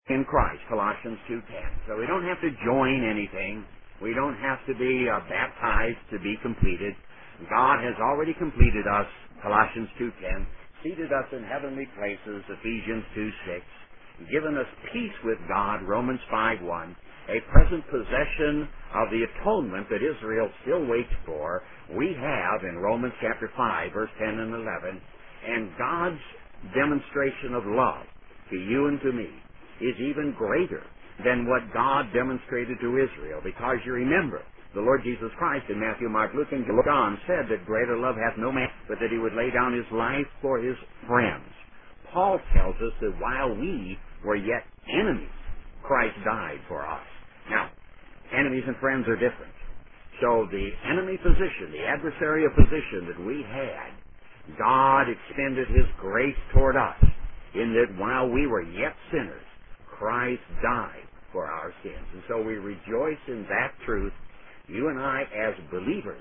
in Christ, Colossians 2:10. So we don't have to join anything. We don't have to be baptized to be completed. God has already completed us, Colossians 2:10, seated us in heavenly places, Ephesians 2:6, given us peace with God, Romans 5:1, a present possession of the atonement that Israel still waits for, we have in Romans chapter 5, verse 10 and 11, and God's demonstration of love to you and to me is even greater than what God demonstrated to Israel, because you remember, the Lord Jesus Christ in Matthew, Mark, Luke, and John said that greater love hath no man, but that he would lay down his life for his friends. Paul tells us that while we were yet enemies, Christ died for us. Now, enemies and friends are different. So the enemy position, the adversarial position that we had, God extended his grace toward us in that while we were yet sinners, Christ died for our sins. And so we rejoice in that truth. You and I, as believers,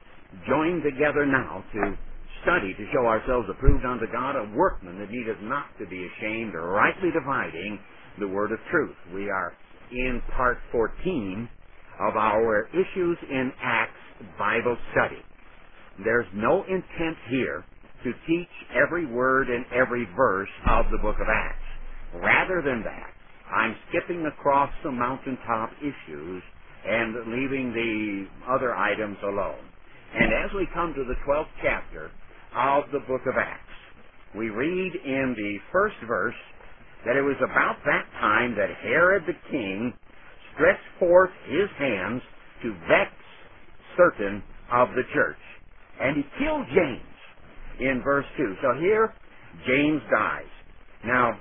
join together now to study, to show ourselves approved unto God, a workman that needeth not to be ashamed, rightly dividing the word of truth. We are in part 14 of our Issues in Acts Bible study. There's no intent here to teach every word and every verse of the book of Acts. Rather than that, I'm skipping across the mountaintop issues and leaving the other items alone. And as we come to the 12th chapter of the book of Acts, we read in the first verse that it was about that time that Herod the king stretched forth his hands to vex certain of the church. And he killed James in verse 2. So here, James dies. Now,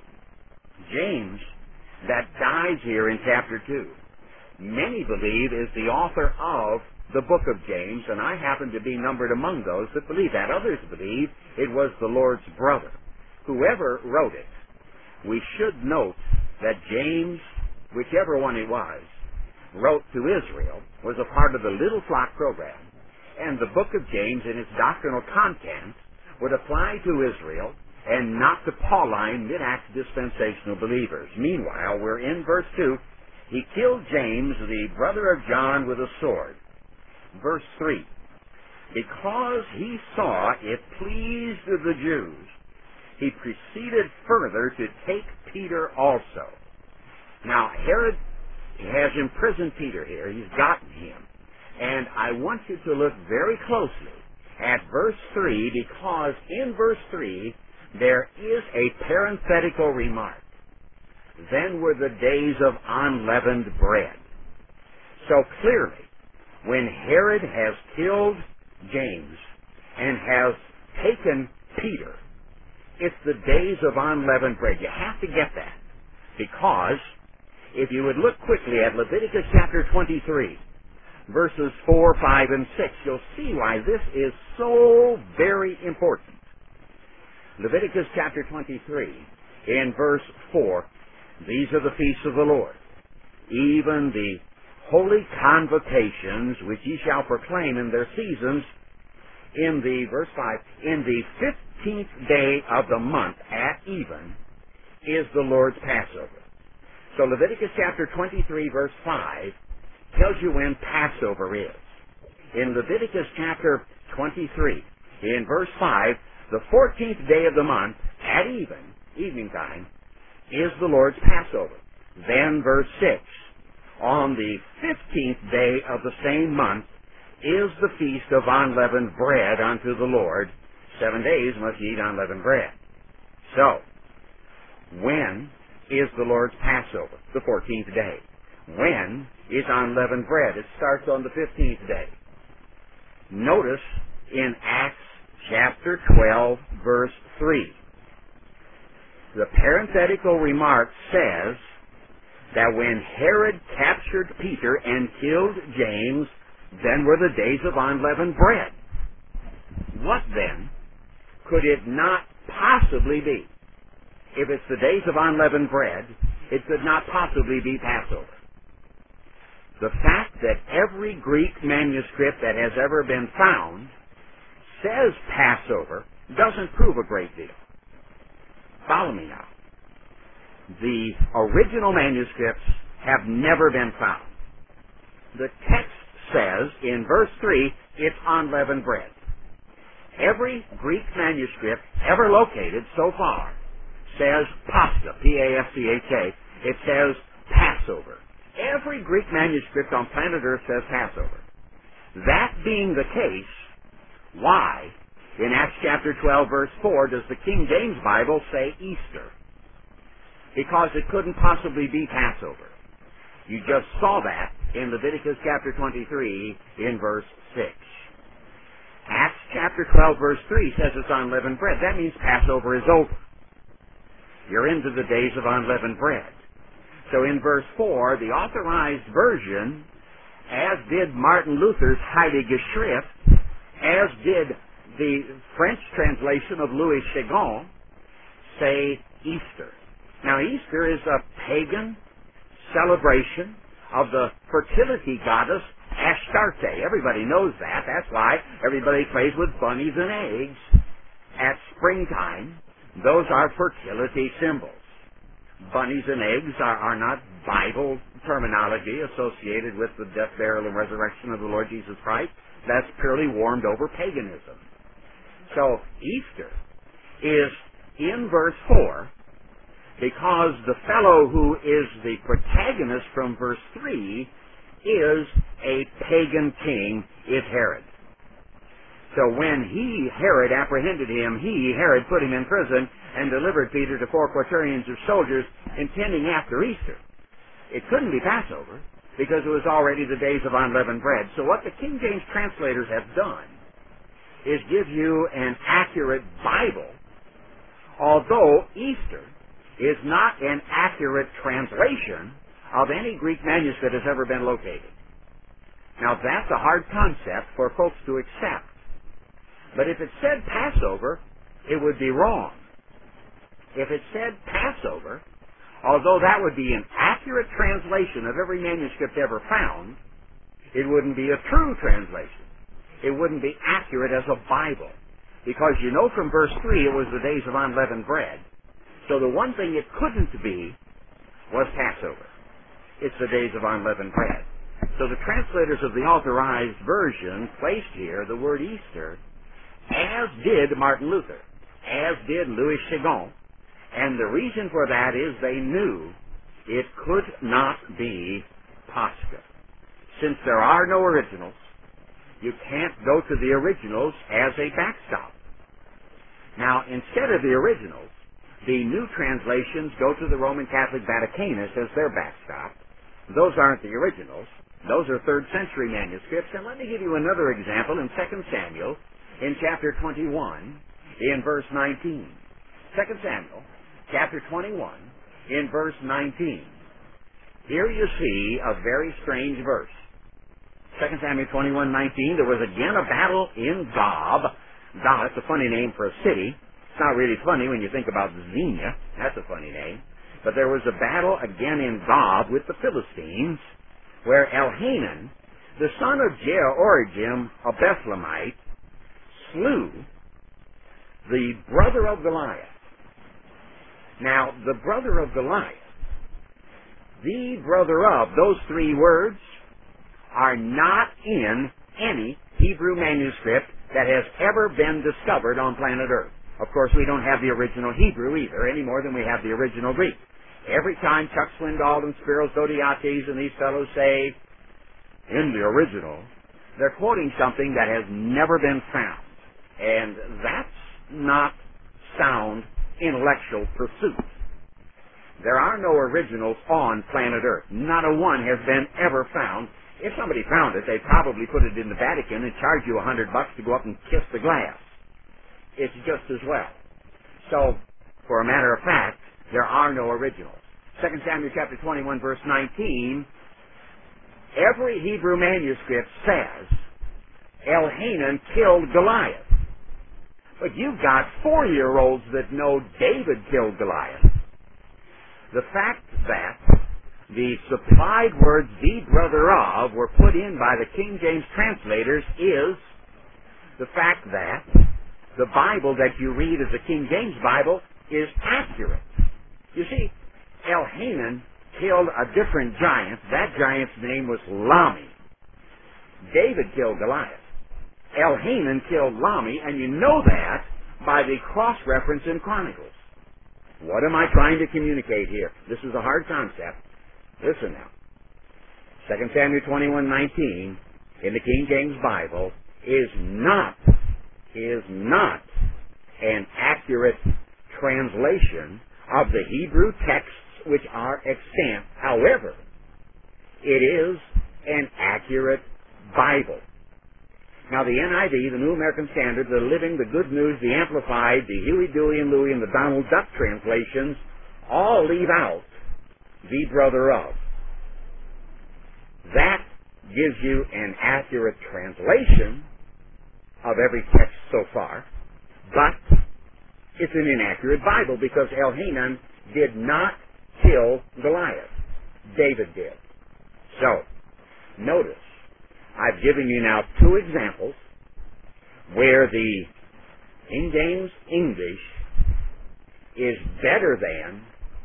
James, that dies here in chapter 2, many believe is the author of the book of James, and I happen to be numbered among those that believe that. Others believe it was the Lord's brother. Whoever wrote it, we should note that James, whichever one it was, wrote to Israel, was a part of the little flock program, and the book of James and its doctrinal content would apply to Israel and not to Pauline mid-Acts dispensational believers. Meanwhile, we're in verse 2. He killed James, the brother of John, with a sword. Verse 3. Because he saw it pleased the Jews, he proceeded further to take Peter also. Now, Herod has imprisoned Peter here. He's gotten him. And I want you to look very closely at verse 3, because in verse 3, there is a parenthetical remark. Then were the days of unleavened bread. So clearly, when Herod has killed James and has taken Peter, it's the days of unleavened bread. You have to get that. Because if you would look quickly at Leviticus chapter 23, verses 4, 5, and 6, you'll see why this is so very important. Leviticus chapter 23, in verse 4, these are the feasts of the Lord, even the holy convocations which ye shall proclaim in their seasons, in the, verse 5, in the 15th day of the month at even is the Lord's Passover. So Leviticus chapter 23, verse 5, tells you when Passover is. In Leviticus chapter 23, in verse 5, the 14th day of the month, at evening time, is the Lord's Passover. Then verse 6, on the 15th day of the same month is the feast of unleavened bread unto the Lord. 7 days must ye eat unleavened bread. So, when is the Lord's Passover? The 14th day. When is unleavened bread? It starts on the 15th day. Notice in Acts chapter 12, verse 3. The parenthetical remark says that when Herod captured Peter and killed James, then were the days of unleavened bread. What then could it not possibly be? If it's the days of unleavened bread, it could not possibly be Passover. The fact that every Greek manuscript that has ever been found says Passover doesn't prove a great deal. Follow me now. The original manuscripts have never been found. The text says in verse 3, it's unleavened bread. Every Greek manuscript ever located so far says Pascha, P-A-S-C-H-A. It says Passover. Every Greek manuscript on planet Earth says Passover. That being the case, why, in Acts chapter 12, verse 4, does the King James Bible say Easter? Because it couldn't possibly be Passover. You just saw that in Leviticus chapter 23 in verse 6. Acts chapter 12, verse 3 says it's unleavened bread. That means Passover is over. You're into the days of unleavened bread. So in verse 4, the authorized version, as did Martin Luther's Heilige Schrift, as did the French translation of Louis Chegon, say Easter. Now, Easter is a pagan celebration of the fertility goddess Astarte. Everybody knows that. That's why everybody plays with bunnies and eggs at springtime. Those are fertility symbols. Bunnies and eggs are not Bible terminology associated with the death, burial, and resurrection of the Lord Jesus Christ. That's purely warmed over paganism. So Easter is in verse 4 because the fellow who is the protagonist from verse 3 is a pagan king, is Herod. So when Herod, apprehended him, Herod, put him in prison and delivered Peter to 4 quaternions of soldiers, intending after Easter. It couldn't be Passover because it was already the days of unleavened bread. So what the King James translators have done is give you an accurate Bible, although Easter is not an accurate translation of any Greek manuscript that has ever been located. Now that's a hard concept for folks to accept. But if it said Passover, it would be wrong. If it said Passover, although that would be an accurate translation of every manuscript ever found, it wouldn't be a true translation. It wouldn't be accurate as a Bible. Because you know from verse 3 it was the days of unleavened bread. So the one thing it couldn't be was Passover. It's the days of unleavened bread. So the translators of the authorized version placed here the word Easter, as did Martin Luther, as did Louis Chegon. And the reason for that is they knew it could not be Pascha. Since there are no originals, you can't go to the originals as a backstop. Now, instead of the originals, the new translations go to the Roman Catholic Vaticanus as their backstop. Those aren't the originals. Those are 3rd century manuscripts. And let me give you another example in 2 Samuel in chapter 21 in verse 19. 2 Samuel chapter 21 in verse 19. Here you see a very strange verse. 2 Samuel 21:19, there was again a battle in Gob. Gob, that's a funny name for a city. It's not really funny when you think about Xenia. That's a funny name. But there was a battle again in Gob with the Philistines, where Elhanan, the son of Jehoiakim, a Bethlehemite, slew the brother of Goliath. Now, the brother of Goliath, the brother of, those 3 words are not in any Hebrew manuscript that has ever been discovered on planet Earth. Of course, we don't have the original Hebrew either, any more than we have the original Greek. Every time Chuck Swindoll and Spiros Zodhiates and these fellows say, in the original, they're quoting something that has never been found. And that's not sound intellectual pursuit. There are no originals on planet Earth. Not a one has been ever found. If somebody found it, they'd probably put it in the Vatican and charge you $100 to go up and kiss the glass. It's just as well. So, for a matter of fact, there are no originals. 2 Samuel chapter 21, verse 19, every Hebrew manuscript says Elhanan killed Goliath. But you've got 4-year-olds that know David killed Goliath. The fact that the supplied words, the brother of, were put in by the King James translators is the fact that the Bible that you read as the King James Bible is accurate. You see, Elhanan killed a different giant. That giant's name was Lami. David killed Goliath. Elhanan killed Lami, and you know that by the cross-reference in Chronicles. What am I trying to communicate here? This is a hard concept. Listen now. 2 Samuel 21:19 in the King James Bible is not an accurate translation of the Hebrew texts which are extant. However, it is an accurate Bible. Now, the NIV, the New American Standard, the Living, the Good News, the Amplified, the Huey, Dewey, and Louie, and the Donald Duck translations all leave out the brother of. That gives you an accurate translation of every text so far, but it's an inaccurate Bible because Elhanan did not kill Goliath. David did. So, notice, I've given you now two examples where the King James English is better than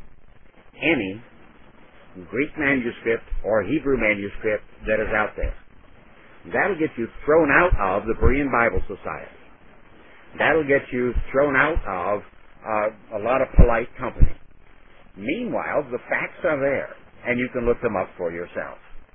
any Greek manuscript or Hebrew manuscript that is out there. That'll get you thrown out of the Berean Bible Society. That'll get you thrown out of a lot of polite company. Meanwhile, the facts are there, and you can look them up for yourself.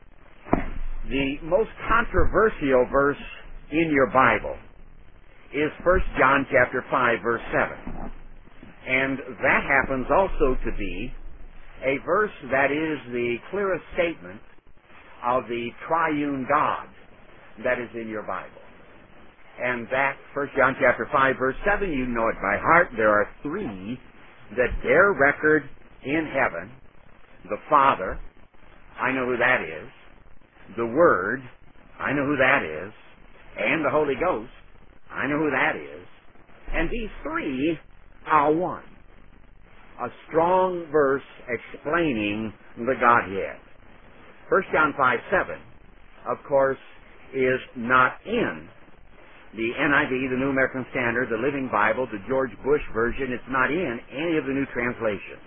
The most controversial verse in your Bible is 1 John chapter 5, verse 7. And that happens also to be a verse that is the clearest statement of the triune God that is in your Bible. And that, 1 John chapter 5, verse 7, you know it by heart. There are three that bear record in heaven. The Father, I know who that is. The Word, I know who that is. And the Holy Ghost, I know who that is. And these three are one. A strong verse explaining the Godhead. 1 John 5, 7, of course, is not in the NIV, the New American Standard, the Living Bible, the George Bush version. It's not in any of the new translations.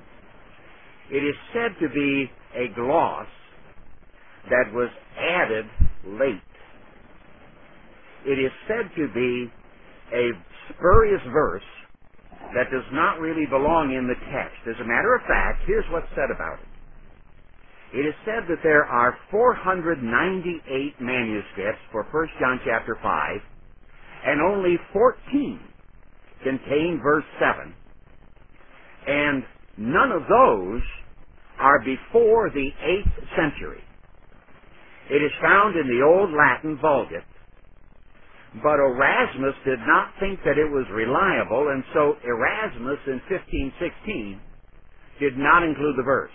It is said to be a gloss that was added late. It is said to be a spurious verse that does not really belong in the text. As a matter of fact, here's what's said about it. It is said that there are 498 manuscripts for 1 John chapter 5, and only 14 contain verse 7. And none of those are before the 8th century. It is found in the Old Latin Vulgate, but Erasmus did not think that it was reliable, and so Erasmus in 1516 did not include the verse.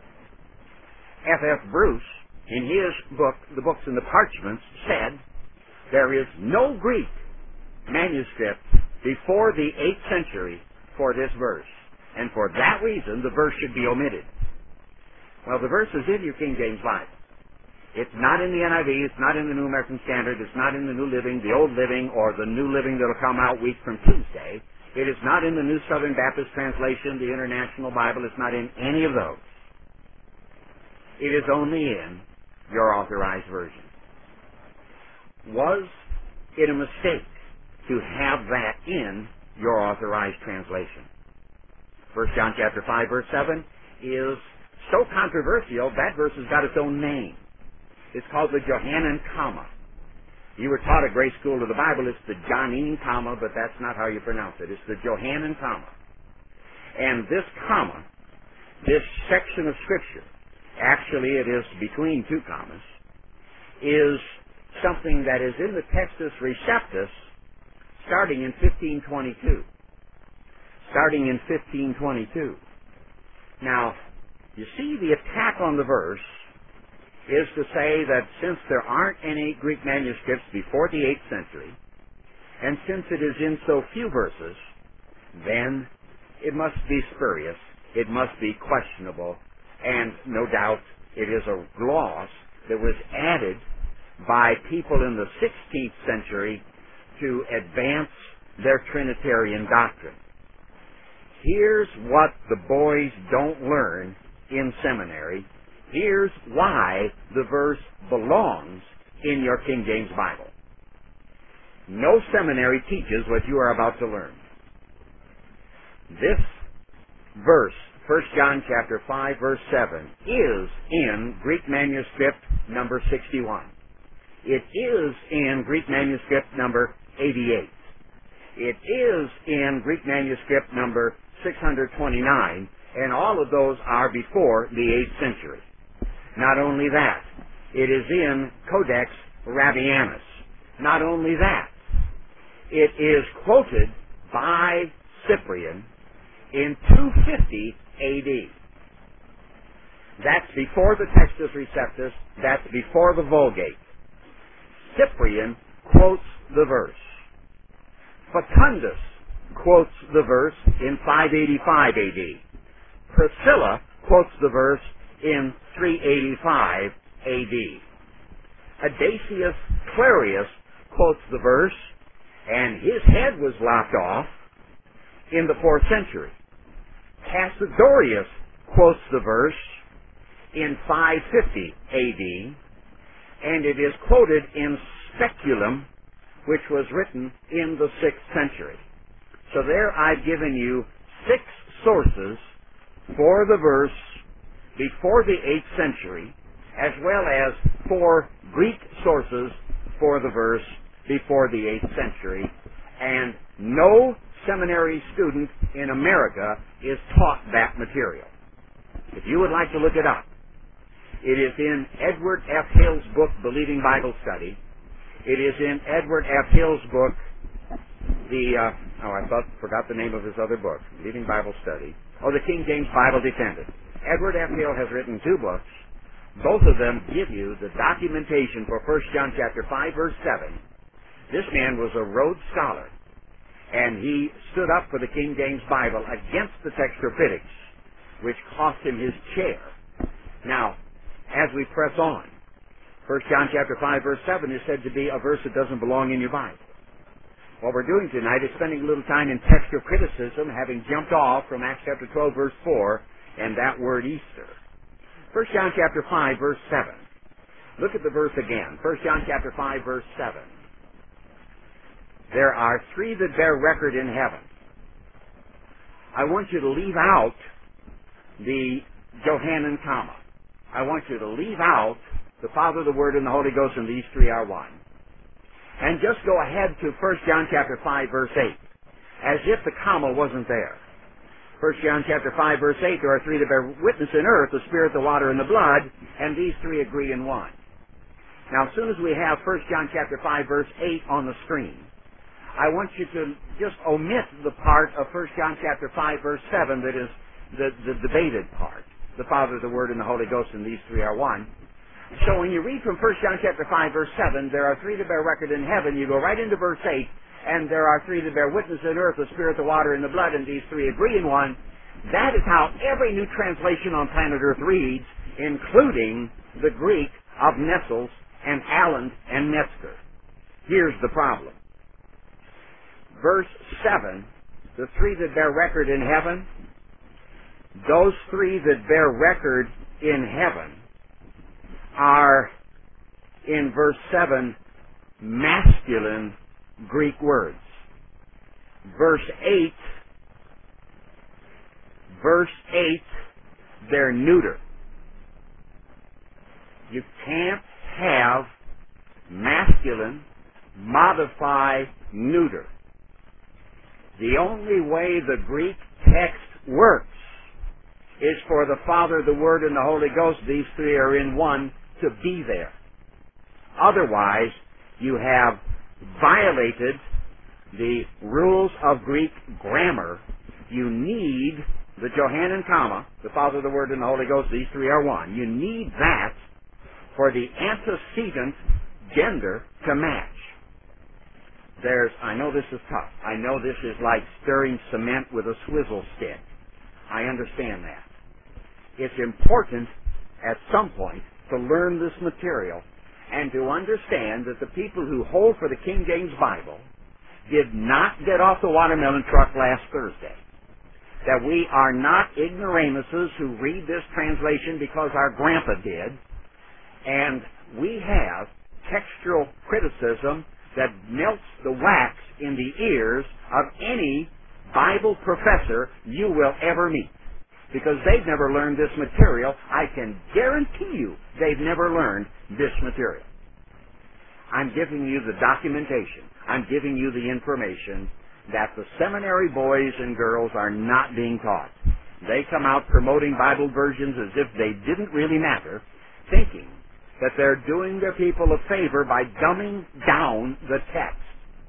F.F. Bruce, in his book, The Books and the Parchments, said there is no Greek manuscript before the 8th century for this verse, and for that reason the verse should be omitted. Well, the verse is in your King James Bible. It's not in the NIV, it's not in the New American Standard, it's not in the New Living, the Old Living, or the New Living that'll come out week from Tuesday. It is not in the New Southern Baptist Translation, the International Bible. It's not in any of those. It is only in your authorized version. Was it a mistake to have that in your authorized translation? 1 John chapter 5, verse 7 is so controversial, that verse has got its own name. It's called the Johannine comma. You were taught at Grace School of the Bible, it's the Johannine comma, but that's not how you pronounce it. It's the Johannine comma. And this comma, this section of Scripture, actually it is between two commas, is something that is in the Textus Receptus starting in 1522. Starting in 1522. Now, you see the attack on the verse is to say that since there aren't any Greek manuscripts before the 8th century, and since it is in so few verses, then it must be spurious, it must be questionable, and no doubt it is a gloss that was added by people in the 16th century to advance their Trinitarian doctrine. Here's what the boys don't learn in seminary. Here's why the verse belongs in your King James Bible. No seminary teaches what you are about to learn. This verse, 1 John chapter 5, verse 7, is in Greek manuscript number 61. It is in Greek manuscript number 88. It is in Greek manuscript number 629, and all of those are before the 8th century. Not only that, it is in Codex Rabianus. Not only that, it is quoted by Cyprian in 250 A.D. That's before the Textus Receptus. That's before the Vulgate. Cyprian quotes the verse. Facundus quotes the verse in 585 A.D. Priscilla quotes the verse in 385 A.D. Adasius Clarius quotes the verse, and his head was lopped off in the 4th century. Cassiodorus quotes the verse in 550 A.D., and it is quoted in Speculum, which was written in the 6th century. So there I've given you 6 sources for the verse before the 8th century, as well as 4 Greek sources for the verse before the 8th century, and no seminary student in America is taught that material. If you would like to look it up, it is in Edward F. Hill's book, Believing Bible Study. It is in Edward F. Hill's book, forgot the name of his other book, Believing Bible Study. The King James Bible Defended. Edward F. Hill has written 2 books. Both of them give you the documentation for 1 John chapter 5, verse 7. This man was a Rhodes Scholar, and he stood up for the King James Bible against the textual critics, which cost him his chair. Now, as we press on, 1 John chapter 5, verse 7 is said to be a verse that doesn't belong in your Bible. What we're doing tonight is spending a little time in textual criticism, having jumped off from Acts chapter 12, verse 4, and that word Easter. 1 John chapter 5, verse 7. Look at the verse again. 1 John chapter 5, verse 7. There are 3 that bear record in heaven. I want you to leave out the Johannine comma. I want you to leave out the Father, the Word, and the Holy Ghost, and these 3 are one. And just go ahead to 1 John chapter 5, verse 8, as if the comma wasn't there. 1 John chapter 5, verse 8, there are 3 that bear witness in earth, the Spirit, the water, and the blood, and these 3 agree in one. Now, as soon as we have 1 John chapter 5, verse 8 on the screen, I want you to just omit the part of 1 John chapter 5, verse 7 that is the debated part. The Father, the Word, and the Holy Ghost, and these 3 are one. So when you read from 1 John chapter 5, verse 7, there are 3 that bear record in heaven, you go right into verse 8, and there are 3 that bear witness in earth, the Spirit, the water, and the blood, and these 3 agree in one. That is how every new translation on planet Earth reads, including the Greek of Nessels and Allen and Metzger. Here's the problem. Verse 7, the 3 that bear record in heaven, those 3 that bear record in heaven are, in verse 7, masculine Greek words. Verse 8, they're neuter. You can't have masculine modify neuter. The only way the Greek text works is for the Father, the Word, and the Holy Ghost, these 3 are in one, to be there. Otherwise, you have violated the rules of Greek grammar. You need the Johannine comma, the Father, the Word, and the Holy Ghost, these 3 are one. You need that for the antecedent gender to match. I know this is tough. I know this is like stirring cement with a swizzle stick. I understand that. It's important at some point to learn this material and to understand that the people who hold for the King James Bible did not get off the watermelon truck last Thursday. that we are not ignoramuses who read this translation because our grandpa did, and we have textual criticism that melts the wax in the ears of any Bible professor you will ever meet. Because they've never learned this material. I can guarantee you they've never learned this material. I'm giving you the documentation. I'm giving you the information that the seminary boys and girls are not being taught. They come out promoting Bible versions as if they didn't really matter, thinking that they're doing their people a favor by dumbing down the text.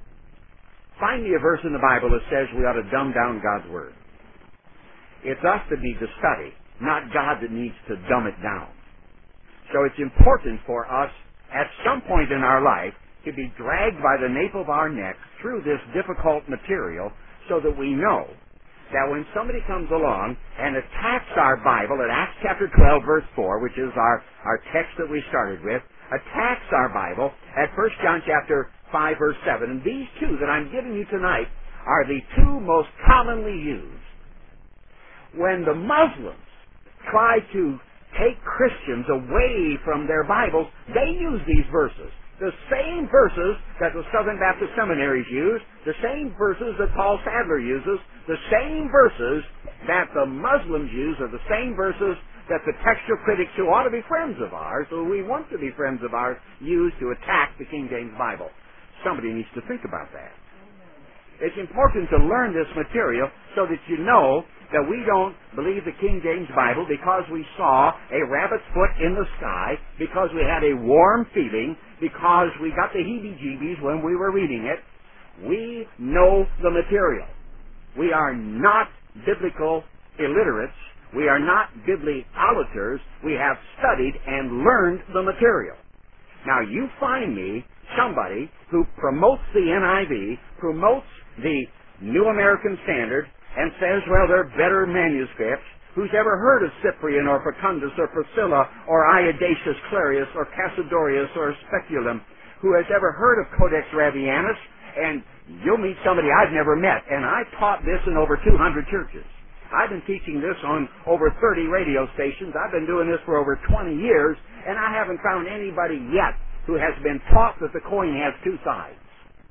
Find me a verse in the Bible that says we ought to dumb down God's Word. It's us that need to study, not God that needs to dumb it down. So it's important for us at some point in our life to be dragged by the nape of our neck through this difficult material so that we know that when somebody comes along and attacks our Bible at Acts chapter 12 verse 4, which is our text that we started with, attacks our Bible at 1 John chapter 5 verse 7, and these two that I'm giving you tonight are the two most commonly used. When the Muslims try to take Christians away from their Bibles, they use these verses. The same verses that the Southern Baptist seminaries use, the same verses that Paul Sadler uses, the same verses that the Muslims use are the same verses that the textual critics who ought to be friends of ours, who we want to be friends of ours, use to attack the King James Bible. Somebody needs to think about that. It's important to learn this material so that you know that we don't believe the King James Bible because we saw a rabbit's foot in the sky, because we had a warm feeling, because we got the heebie-jeebies when we were reading it. We know the material. We are not biblical illiterates. We are not bibliolaters. We have studied and learned the material. Now, you find me somebody who promotes the NIV, promotes the New American Standard, and says, well, they're better manuscripts. Who's ever heard of Cyprian or Facundus or Priscilla or Iadacius Clarius or Cassiodorus or Speculum? Who has ever heard of Codex Rabianus? And you'll meet somebody I've never met. And I taught this in over 200 churches. I've been teaching this on over 30 radio stations. I've been doing this for over 20 years, and I haven't found anybody yet who has been taught that the coin has two sides.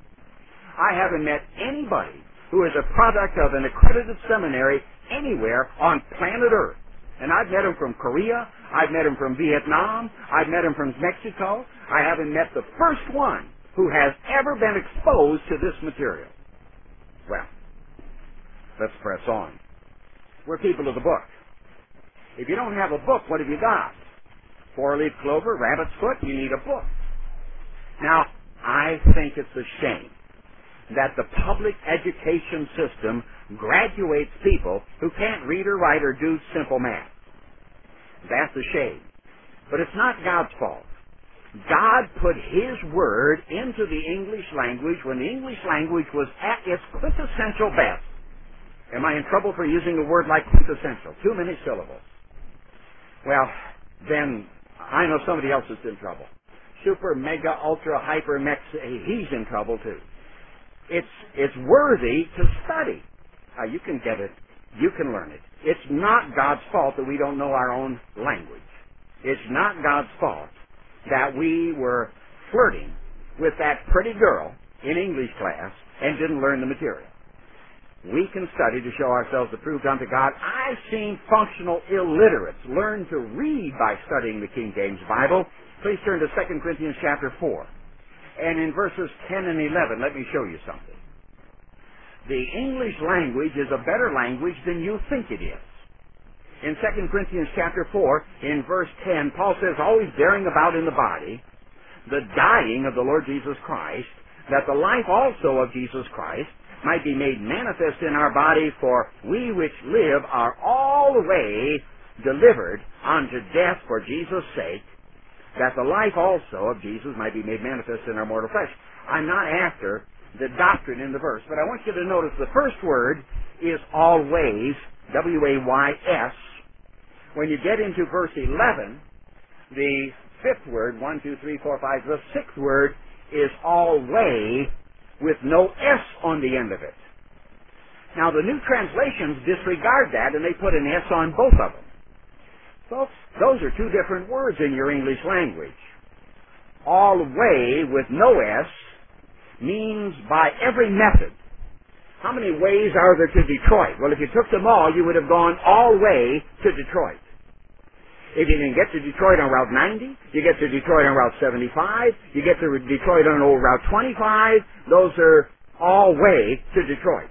I haven't met anybody who is a product of an accredited seminary anywhere on planet Earth. And I've met them from Korea, I've met them from Vietnam, I've met them from Mexico. I haven't met the first one who has ever been exposed to this material. Well, let's press on. We're people of the book. If you don't have a book, what have you got? Four-leaf clover, rabbit's foot, you need a book. Now, I think it's a shame that the public education system graduates people who can't read or write or do simple math. That's a shame. But it's not God's fault. God put His Word into the English language when the English language was at its quintessential best. Am I in trouble for using a word like quintessential? Too many syllables. Well, then I know somebody else is in trouble. Super, mega, ultra, hyper, mex, he's in trouble too. It's worthy to study. You can get it. You can learn it. It's not God's fault that we don't know our own language. It's not God's fault that we were flirting with that pretty girl in English class and didn't learn the material. We can study to show ourselves approved unto God. I've seen functional illiterates learn to read by studying the King James Bible. Please turn to 2 Corinthians chapter 4. And in verses 10 and 11, let me show you something. The English language is a better language than you think it is. In 2 Corinthians chapter 4, in verse 10, Paul says, always bearing about in the body the dying of the Lord Jesus Christ, that the life also of Jesus Christ might be made manifest in our body, for we which live are all the way delivered unto death for Jesus' sake, that the life also of Jesus might be made manifest in our mortal flesh. I'm not after the doctrine in the verse, but I want you to notice the first word is always, W-A-Y-S. When you get into verse 11, the fifth word, 1, 2, 3, 4, 5, the sixth word is always with no S on the end of it. Now, the new translations disregard that, and they put an S on both of them. Folks, those are two different words in your English language. All way with no S means by every method. How many ways are there to Detroit? Well, if you took them all, you would have gone all way to Detroit. If you can get to Detroit on Route 90, you get to Detroit on Route 75, you get to Detroit on old Route 25, those are all way to Detroit.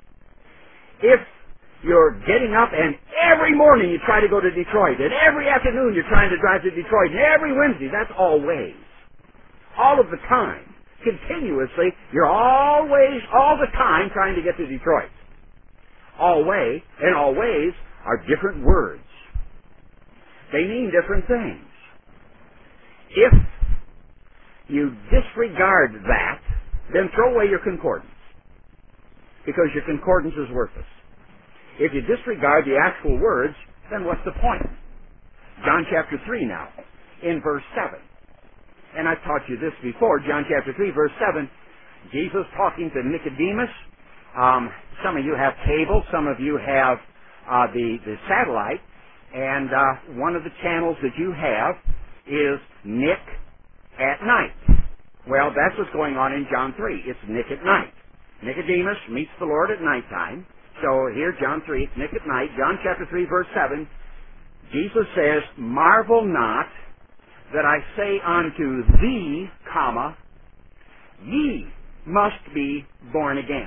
If you're getting up and every morning you try to go to Detroit, and every afternoon you're trying to drive to Detroit, and every Wednesday, that's all ways. All of the time, continuously, you're always, all the time trying to get to Detroit. All way and all ways are different words. They mean different things. If you disregard that, then throw away your concordance, because your concordance is worthless. If you disregard the actual words, then what's the point? John chapter 3 now, in verse 7. And I've taught you this before, John chapter 3, verse 7, Jesus talking to Nicodemus. Some of you have cable, some of you have the satellite, and one of the channels that you have is Nick at night. Well, that's what's going on in John 3. It's Nick at night. Nicodemus meets the Lord at nighttime. So here, John 3, it's Nick at night. John chapter 3, verse 7, Jesus says, "Marvel not that I say unto thee, comma, ye must be born again."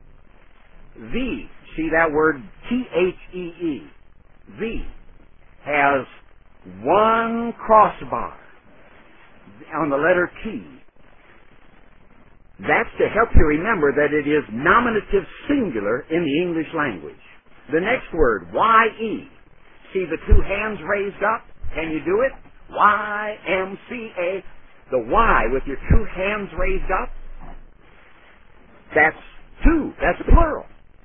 Thee, see that word T-H-E-E, thee, has one crossbar on the letter T. That's to help you remember that it is nominative singular in the English language. The next word, Y-E. See the two hands raised up? Can you do it? Y-M-C-A. The Y with your two hands raised up. That's two. That's plural.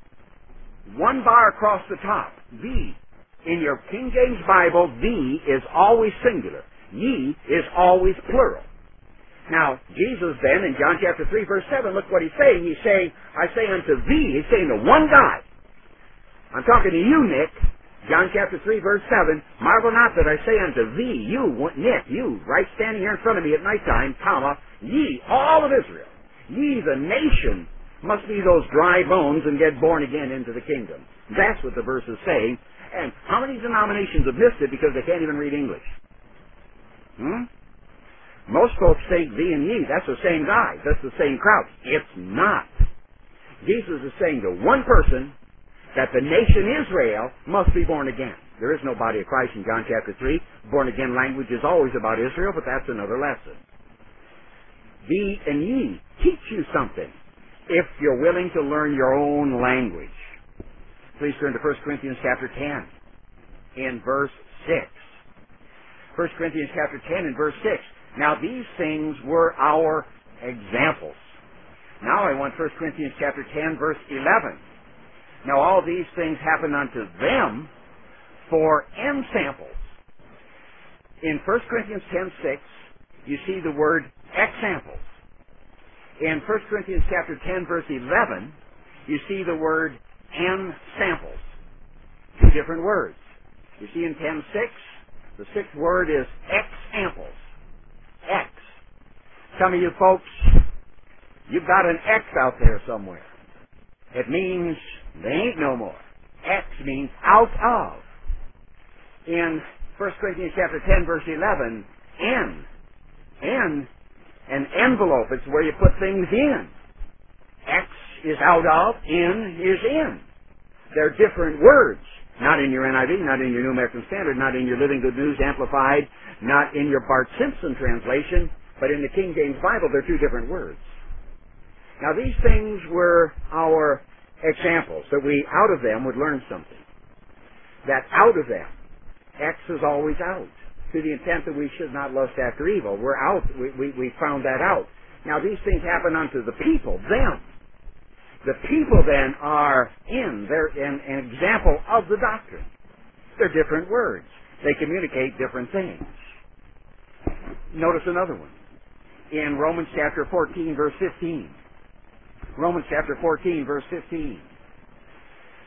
One bar across the top. Thee. In your King James Bible, thee is always singular. Ye is always plural. Now, Jesus then, in John chapter 3, verse 7, look what he's saying. He's saying, I say unto thee, he's saying to one guy. I'm talking to you, Nick. John chapter 3, verse 7, marvel not that I say unto thee, you, Nick, you, right standing here in front of me at nighttime, comma, ye, all of Israel, ye, the nation, must be those dry bones and get born again into the kingdom. That's what the verse is saying. And how many denominations have missed it because they can't even read English? Most folks think thee and ye, that's the same guy, that's the same crowd. It's not. Jesus is saying to one person that the nation Israel must be born again. There is no body of Christ in John chapter 3. Born again language is always about Israel, but that's another lesson. Thee and ye teach you something if you're willing to learn your own language. Please turn to 1 Corinthians chapter 10 in verse 6. 1 Corinthians chapter 10 and verse 6. Now these things were our examples. Now I want 1 Corinthians chapter 10 verse 11. Now all these things happened unto them for ensamples. In 1 Corinthians 10:6, you see the word examples. In 1 Corinthians chapter 10 verse 11, you see the word ensamples. Two different words. You see in 10:6, the sixth word is examples. X. Some of you folks, you've got an X out there somewhere. It means they ain't no more. X means out of. In 1 Corinthians chapter 10 verse 11, N. N, an envelope. It's where you put things in. X is out of, N is in. They're different words. Not in your NIV, not in your New American Standard, not in your Living Good News Amplified, not in your Bart Simpson translation, but in the King James Bible, they're two different words. Now these things were our examples, that we out of them would learn something. That out of them, X is always out, to the intent that we should not lust after evil. We're out. We found that out. Now these things happen unto the people, them. The people then are in. They're an example of the doctrine. They're different words. They communicate different things. Notice another one. In Romans chapter 14, verse 15. Romans chapter 14, verse 15.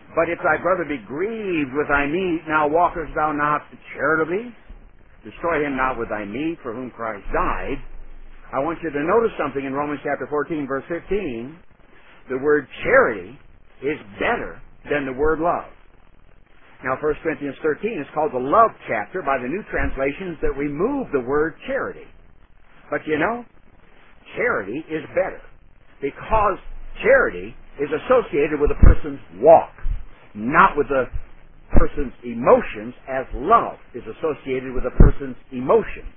But if thy brother be grieved with thy meat, now walkest thou not charitably? Destroy him not with thy meat, for whom Christ died. I want you to notice something in Romans chapter 14, verse 15. The word charity is better than the word love. Now, 1 Corinthians 13 is called the love chapter by the new translations that remove the word charity. But you know, charity is better because charity is associated with a person's walk, not with a person's emotions, as love is associated with a person's emotions.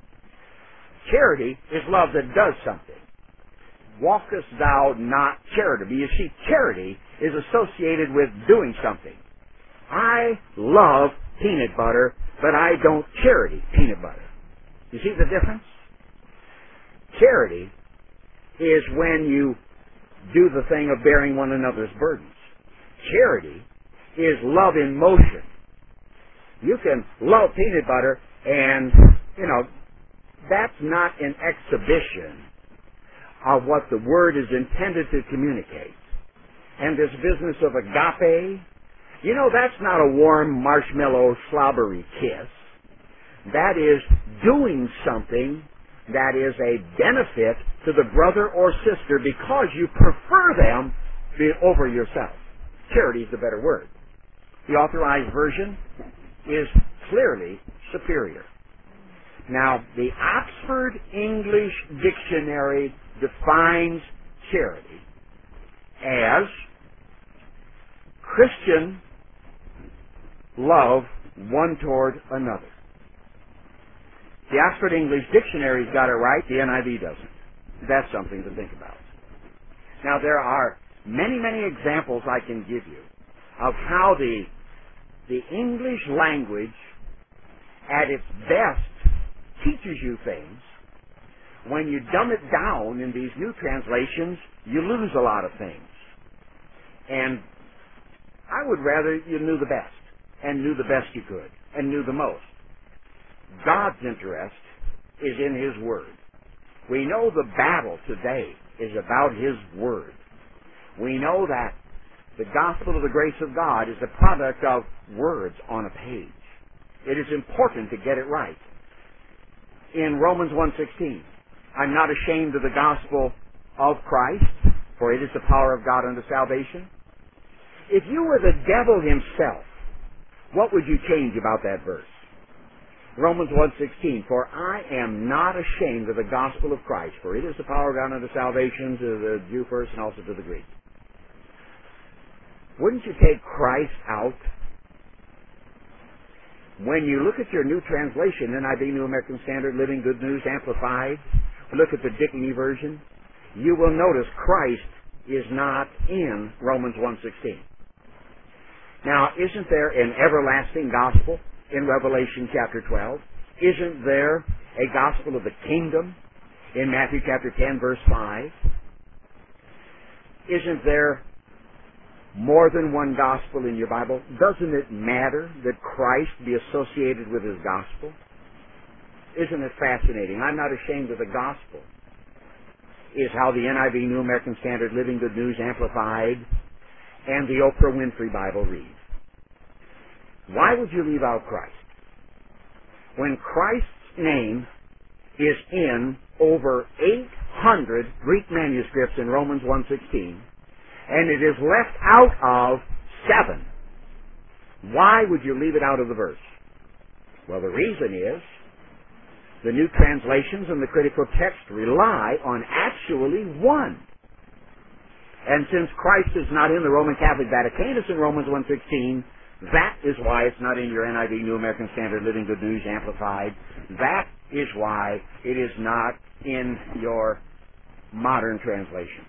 Charity is love that does something. Walkest thou not charitably? You see, charity is associated with doing something. I love peanut butter, but I don't charity peanut butter. You see the difference? Charity is when you do the thing of bearing one another's burdens. Charity is love in motion. You can love peanut butter and, that's not an exhibition of what the word is intended to communicate. And this business of agape, that's not a warm marshmallow slobbery kiss. That is doing something that is a benefit to the brother or sister because you prefer them over yourself. Charity is the better word. The authorized version is clearly superior. Now, the Oxford English Dictionary defines charity as Christian love one toward another. The Oxford English Dictionary's got it right, the NIV doesn't. That's something to think about. Now, there are many, many examples I can give you of how the English language at its best teaches you things. When you dumb it down in these new translations, you lose a lot of things. And I would rather you knew the best, and knew the best you could, and knew the most. God's interest is in His Word. We know the battle today is about His Word. We know that the gospel of the grace of God is the product of words on a page. It is important to get it right. In Romans 1:16, I'm not ashamed of the gospel of Christ, for it is the power of God unto salvation. If you were the devil himself, what would you change about that verse? Romans 1:16, for I am not ashamed of the gospel of Christ, for it is the power of God unto salvation to the Jew first and also to the Greek. Wouldn't you take Christ out? When you look at your new translation, NIV, New American Standard, Living Good News, Amplified, look at the Dickney version, you will notice Christ is not in Romans 1:16. Now, isn't there an everlasting gospel in Revelation chapter 12? Isn't there a gospel of the kingdom in Matthew chapter 10, verse 5? Isn't there more than one gospel in your Bible? Doesn't it matter that Christ be associated with His gospel? Isn't it fascinating? I'm not ashamed of the gospel, is how the NIV, New American Standard, Living Good News, Amplified, and the Oprah Winfrey Bible read. Why would you leave out Christ? When Christ's name is in over 800 Greek manuscripts in Romans 1:16, and it is left out of 7, why would you leave it out of the verse? Well, the reason is the new translations and the critical text rely on actually one. And since Christ is not in the Roman Catholic Vaticanus in Romans 1:16, that is why it's not in your NIV, New American Standard, Living Good News, Amplified. That is why it is not in your modern translations.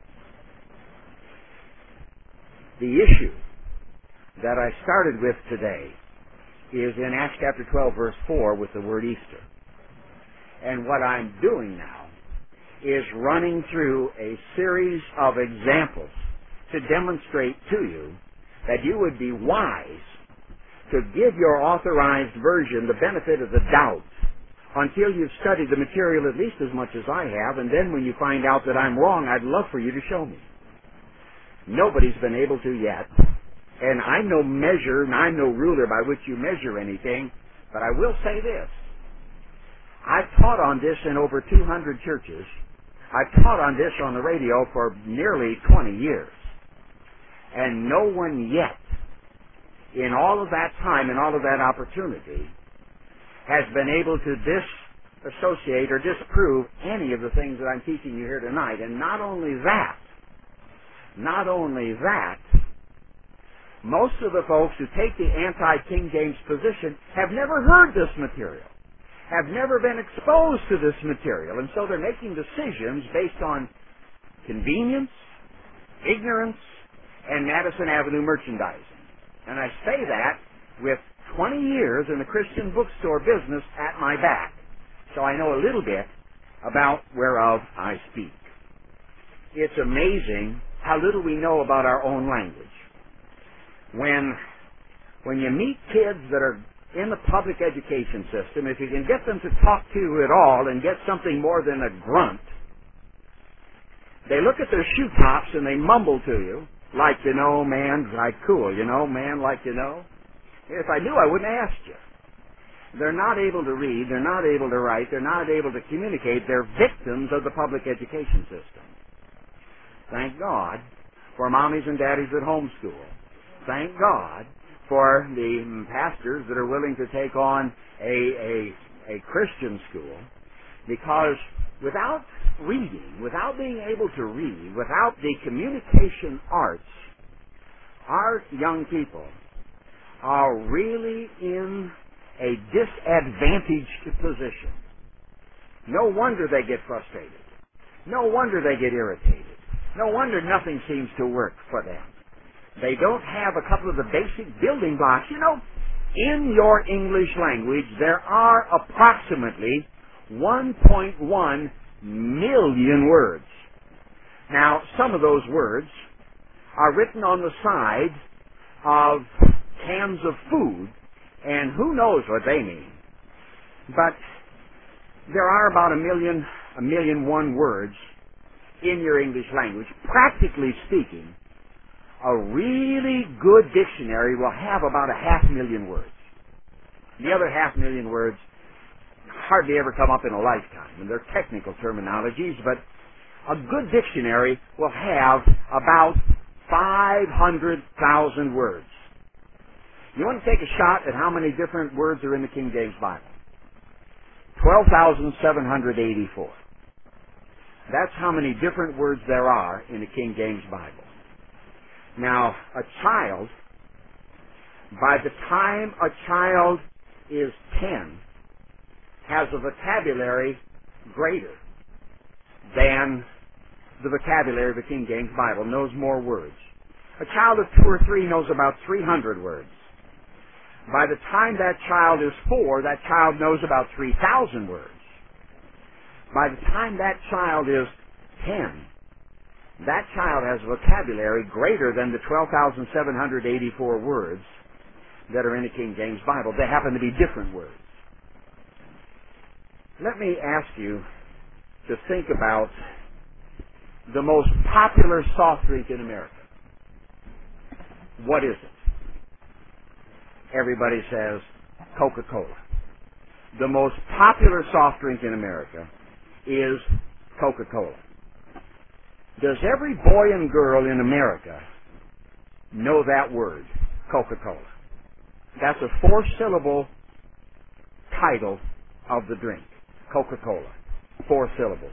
The issue that I started with today is in Acts chapter 12, verse 4, with the word Easter. And what I'm doing now is running through a series of examples to demonstrate to you that you would be wise to give your authorized version the benefit of the doubt until you've studied the material at least as much as I have, and then when you find out that I'm wrong, I'd love for you to show me. Nobody's been able to yet, And I'm no measure and I'm no ruler by which you measure anything, but I will say this. I've taught on this in over 200 churches. I've taught on this on the radio for nearly 20 years. And no one yet, in all of that time and all of that opportunity, has been able to disassociate or disprove any of the things that I'm teaching you here tonight. And not only that, most of the folks who take the anti-King James position have never heard this material, have never been exposed to this material, and so they're making decisions based on convenience, ignorance, and Madison Avenue merchandising. And I say that with 20 years in the Christian bookstore business at my back, so I know a little bit about whereof I speak. It's amazing how little we know about our own language. When you meet kids that are in the public education system, if you can get them to talk to you at all and get something more than a grunt, they look at their shoe tops and they mumble to you, like you know, man, like cool, you know, man, like you know. If I knew, I wouldn't have asked you. They're not able to read, they're not able to write, they're not able to communicate. They're victims of the public education system. Thank God for mommies and daddies that homeschool. Thank God for the pastors that are willing to take on a Christian school, because without reading, without being able to read, without the communication arts, our young people are really in a disadvantaged position. No wonder they get frustrated. No wonder they get irritated. No wonder nothing seems to work for them. They don't have a couple of the basic building blocks. You know, in your English language, there are approximately 1.1 million words. Now, some of those words are written on the side of cans of food, and who knows what they mean. But there are about 1,000,001 words in your English language. Practically speaking, a really good dictionary will have about 500,000 words. The other 500,000 words hardly ever come up in a lifetime, and they're technical terminologies, but a good dictionary will have about 500,000 words. You want to take a shot at how many different words are in the King James Bible? 12,784. That's how many different words there are in the King James Bible. Now, a child, by the time a child is 10, has a vocabulary greater than the vocabulary of the King James Bible, knows more words. A child of 2 or 3 knows about 300 words. By the time that child is 4, that child knows about 3,000 words. By the time that child is 10, that child has a vocabulary greater than the 12,784 words that are in the King James Bible. They happen to be different words. Let me ask you to think about the most popular soft drink in America. What is it? Everybody says Coca-Cola. The most popular soft drink in America is Coca-Cola. Does every boy and girl in America know that word, Coca-Cola? That's a 4-syllable title of the drink, Coca-Cola. 4 syllables.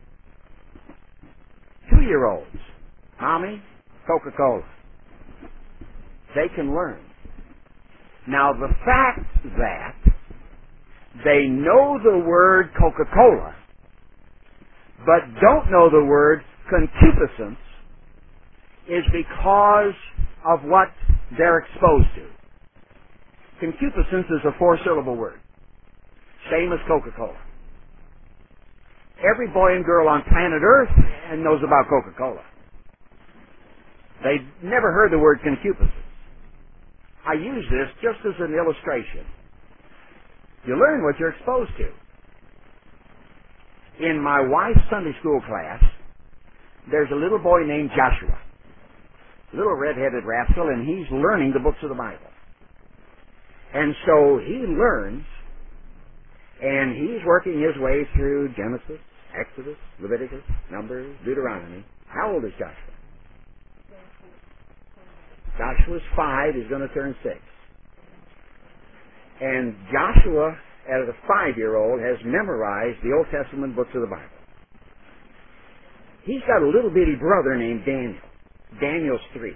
2-year-olds, Mommy, Coca-Cola. They can learn. Now, the fact that they know the word Coca-Cola, but don't know the word concupiscence, is because of what they're exposed to. Concupiscence is a 4-syllable word, same as Coca-Cola. Every boy and girl on planet Earth knows about Coca-Cola. They never heard the word concupiscence. I use this just as an illustration. You learn what you're exposed to. In my wife's Sunday school class, there's a little boy named Joshua. little red-headed rascal, and he's learning the books of the Bible. And so he learns, and he's working his way through Genesis, Exodus, Leviticus, Numbers, Deuteronomy. How old is Joshua? Joshua's 5. He's going to turn 6. And Joshua, as a 5-year-old, has memorized the Old Testament books of the Bible. He's got a little bitty brother named Daniel. Daniel's 3.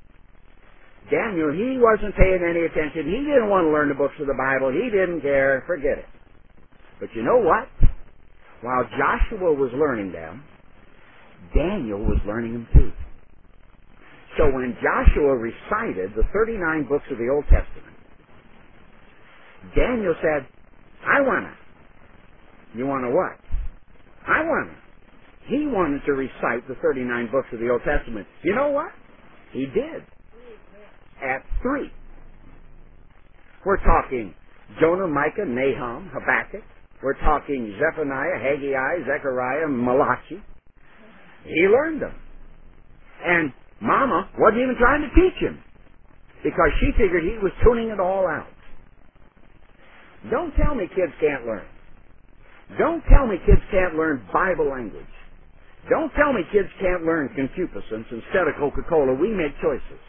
Daniel, he wasn't paying any attention. He didn't want to learn the books of the Bible. He didn't care. Forget it. But you know what? While Joshua was learning them, Daniel was learning them too. So when Joshua recited the 39 books of the Old Testament, Daniel said, I want to. You want to what? I want to. He wanted to recite the 39 books of the Old Testament. You know what? He did. At 3. We're talking Jonah, Micah, Nahum, Habakkuk. We're talking Zephaniah, Haggai, Zechariah, Malachi. He learned them. And Mama wasn't even trying to teach him because she figured he was tuning it all out. Don't tell me kids can't learn. Don't tell me kids can't learn Bible language. Don't tell me kids can't learn concupiscence instead of Coca-Cola. We make choices.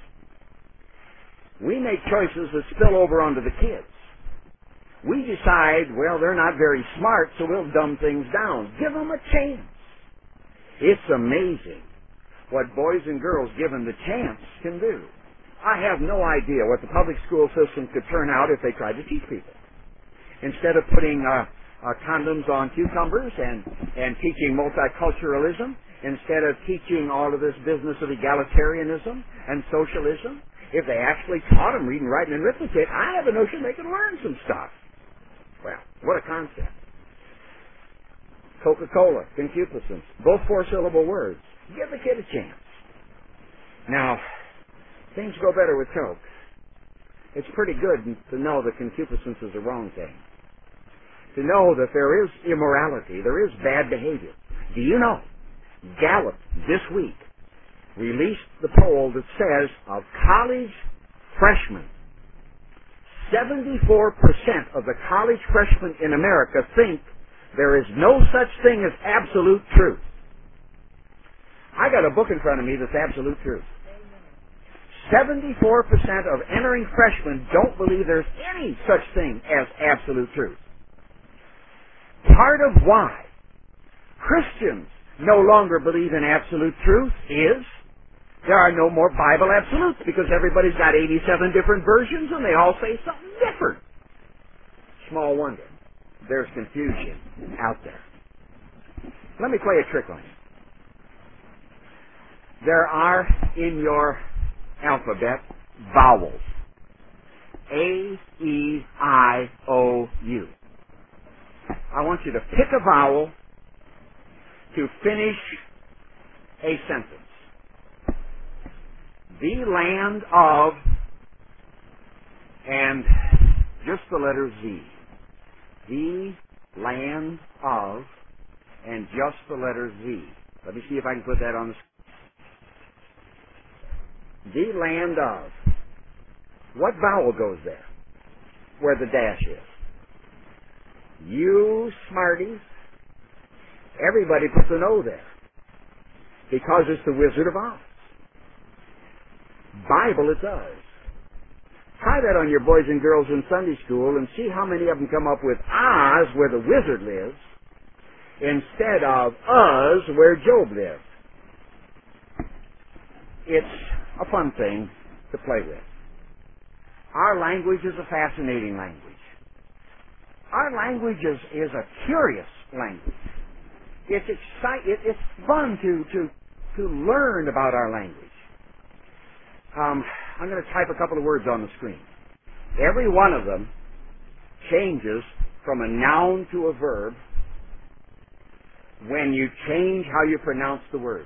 We make choices that spill over onto the kids. We decide, well, they're not very smart, so we'll dumb things down. Give them a chance. It's amazing what boys and girls given the chance can do. I have no idea what the public school system could turn out if they tried to teach people. Instead of putting condoms on cucumbers and teaching multiculturalism, instead of teaching all of this business of egalitarianism and socialism, if they actually taught them reading, writing, and arithmetic, I have a notion they could learn some stuff. Well, what a concept. Coca-Cola, concupiscence, both 4-syllable words. Give the kid a chance. Now, things go better with Coke. It's pretty good to know that concupiscence is a wrong thing. To know that there is immorality, there is bad behavior. Do you know, Gallup this week released the poll that says of college freshmen, 74% of the college freshmen in America think there is no such thing as absolute truth. I got a book in front of me that's absolute truth. 74% of entering freshmen don't believe there's any such thing as absolute truth. Part of why Christians no longer believe in absolute truth is there are no more Bible absolutes because everybody's got 87 different versions and they all say something different. Small wonder. There's confusion out there. Let me play a trick on you. There are in your alphabet vowels. A, E, I, O, U. I want you to pick a vowel to finish a sentence. The land of, and just the letter Z. The land of, and just the letter Z. Let me see if I can put that on the screen. The land of. What vowel goes there? Where the dash is. You smarties. Everybody puts an O there. Because it's the Wizard of Oz. Bible it does. Try that on your boys and girls in Sunday school and see how many of them come up with Oz where the wizard lives instead of Uz where Job lived. It's a fun thing to play with. Our language is a fascinating language. Our language is a curious language. It's fun to learn about our language. I'm going to type a couple of words on the screen. Every one of them changes from a noun to a verb when you change how you pronounce the word.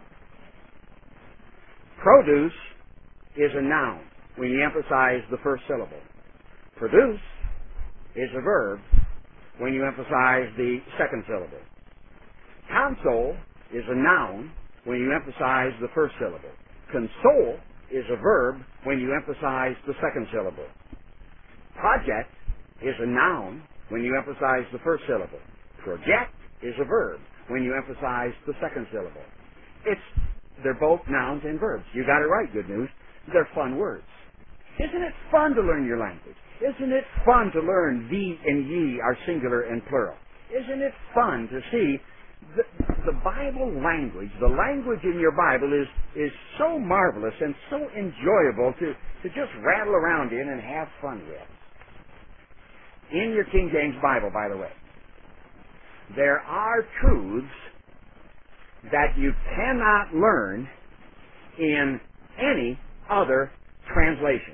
Produce is a noun when you emphasize the first syllable. Produce is a verb when you emphasize the second syllable. Console is a noun when you emphasize the first syllable. Console is a verb when you emphasize the second syllable. Project is a noun when you emphasize the first syllable. Project is a verb when you emphasize the second syllable. They're both nouns and verbs. You got it right, good news. They're fun words. Isn't it fun to learn your language? Isn't it fun to learn thee and ye are singular and plural? Isn't it fun to see the Bible language, the language in your Bible is so marvelous and so enjoyable to just rattle around in and have fun with. In your King James Bible, by the way, there are truths that you cannot learn in any other translation.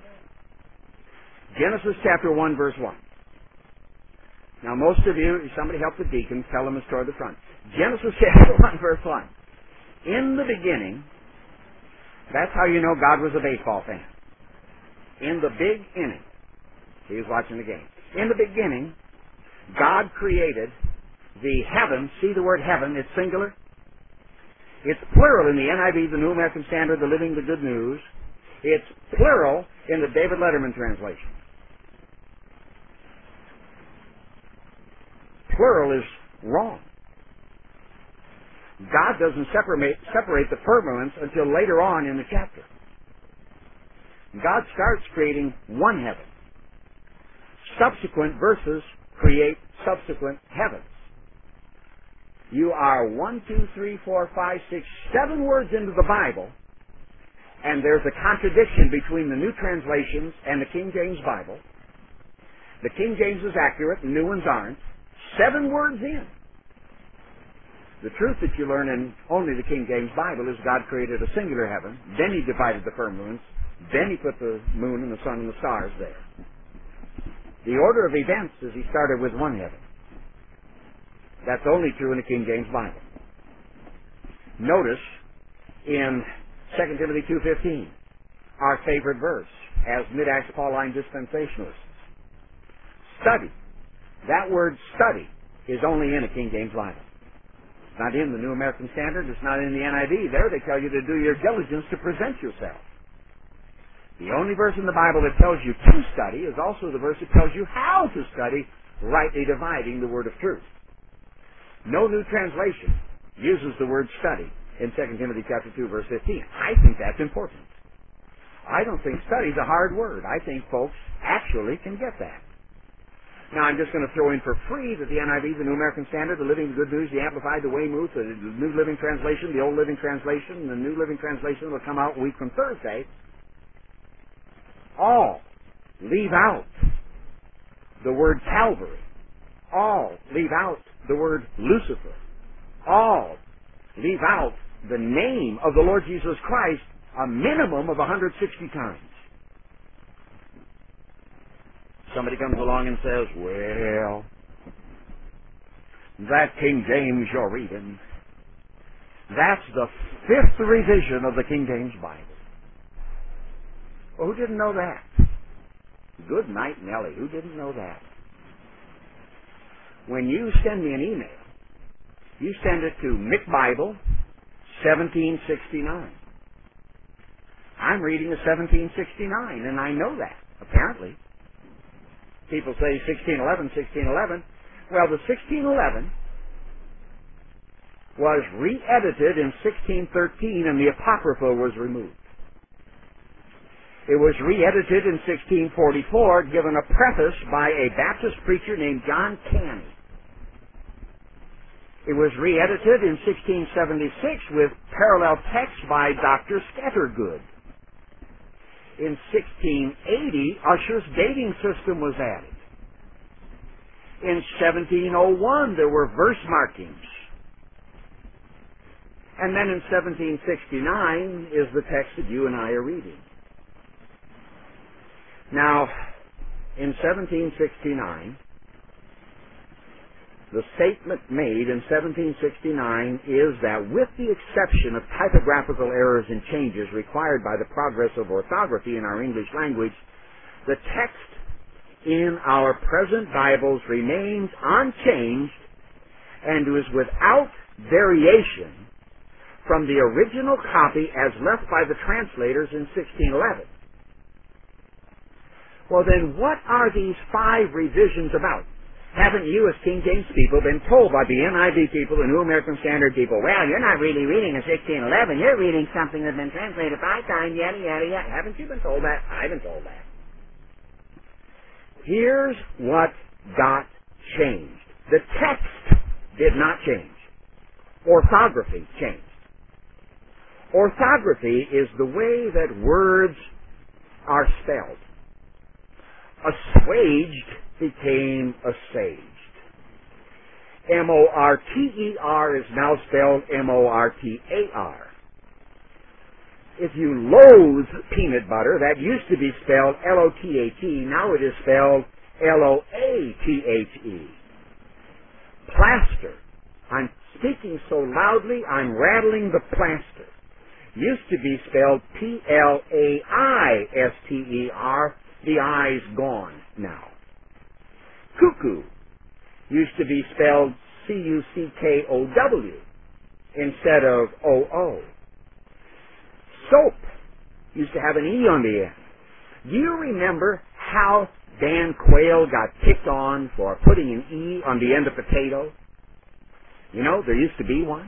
Genesis chapter 1, verse 1. Now, most of you, somebody help the deacons, tell them it's toward the front. Genesis chapter 1, verse 1. In the beginning, that's how you know God was a baseball fan. In the big inning. He was watching the game. In the beginning, God created the heaven. See the word heaven, it's singular. It's plural in the NIV, the New American Standard, the Living, the Good News. It's plural in the David Letterman translation. Plural is wrong. God doesn't separate the firmaments until later on in the chapter. God starts creating one heaven. Subsequent verses create subsequent heavens. You are 1, 2, 3, 4, 5, 6, 7 words into the Bible, and there's a contradiction between the new translations and the King James Bible. The King James is accurate, the new ones aren't. 7 words in. The truth that you learn in only the King James Bible is God created a singular heaven, then He divided the firmaments, then He put the moon and the sun and the stars there. The order of events is He started with one heaven. That's only true in the King James Bible. Notice in 2 Timothy 2:15, our favorite verse, as Mid-Acts Pauline dispensationalists. Study. That word study is only in a King James Bible. It's not in the New American Standard. It's not in the NIV. There they tell you to do your diligence to present yourself. The only verse in the Bible that tells you to study is also the verse that tells you how to study, rightly dividing the word of truth. No new translation uses the word study in 2 Timothy chapter 2, verse 15. I think that's important. I don't think study is a hard word. I think folks actually can get that. Now, I'm just going to throw in for free that the NIV, the New American Standard, the Living, the Good News, the Amplified, the Weymouth, the New Living Translation, the Old Living Translation, the New Living Translation will come out a week from Thursday. All leave out the word Calvary. All leave out the word Lucifer. All leave out the name of the Lord Jesus Christ a minimum of 160 times. Somebody comes along and says, well, that King James you're reading, that's the 5th revision of the King James Bible. Well, who didn't know that? Good night, Nellie. Who didn't know that? When you send me an email, you send it to McBible, 1769. I'm reading a 1769, and I know that, apparently. People say 1611, 1611. Well, the 1611 was re-edited in 1613, and the Apocrypha was removed. It was re-edited in 1644, given a preface by a Baptist preacher named John Canny. It was re-edited in 1676 with parallel text by Dr. Scattergood. In 1680, Ussher's dating system was added. In 1701, there were verse markings. And then in 1769 is the text that you and I are reading. Now, in 1769, the statement made in 1769 is that with the exception of typographical errors and changes required by the progress of orthography in our English language, the text in our present Bibles remains unchanged and is without variation from the original copy as left by the translators in 1611. Well, then what are these 5 revisions about? Haven't you, as King James people, been told by the NIV people, the New American Standard people, well, you're not really reading a 1611, you're reading something that's been translated 5 times, yada, yada, yada. Haven't you been told that? I've been told that. Here's what got changed. The text did not change. Orthography changed. Orthography is the way that words are spelled. Assuaged became assuaged. M-O-R-T-E-R is now spelled M-O-R-T-A-R. If you loathe peanut butter, that used to be spelled L-O-T-H-E, now it is spelled L-O-A-T-H-E. Plaster. I'm speaking so loudly, I'm rattling the plaster. Used to be spelled P-L-A-I-S-T-E-R. The I's gone now. Cuckoo used to be spelled C-U-C-K-O-W instead of O-O. Soap used to have an E on the end. Do you remember how Dan Quayle got picked on for putting an E on the end of potato? You know, there used to be one.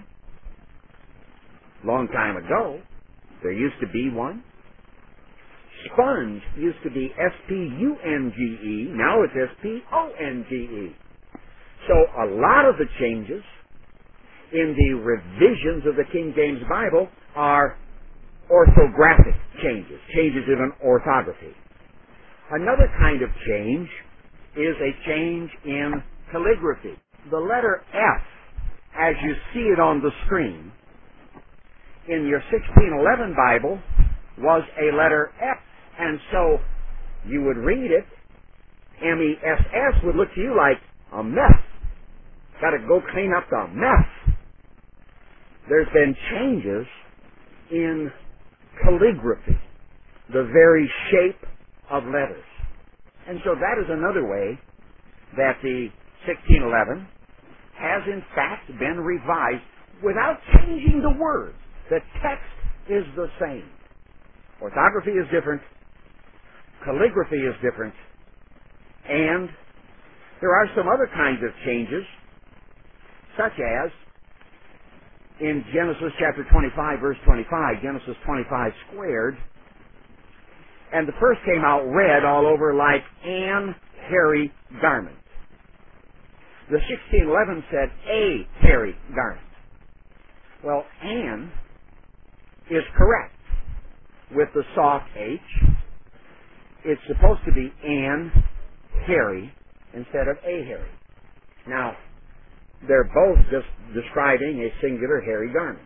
Long time ago, there used to be one. Sponge used to be S-P-U-N-G-E. Now it's S-P-O-N-G-E. So a lot of the changes in the revisions of the King James Bible are orthographic changes, changes in an orthography. Another kind of change is a change in calligraphy. The letter F, as you see it on the screen, in your 1611 Bible was a letter F. And so you would read it, M-E-S-S would look to you like a mess. Got to go clean up the mess. There's been changes in calligraphy, the very shape of letters. And so that is another way that the 1611 has in fact been revised without changing the words. The text is the same. Orthography is different. Calligraphy is different. And there are some other kinds of changes, such as in Genesis chapter 25, verse 25, Genesis 25 squared, and the first came out red all over like an hairy garment. The 1611 said a hairy garment. Well, an is correct with the soft H. It's supposed to be an hairy instead of a hairy. Now, they're both just describing a singular hairy garment.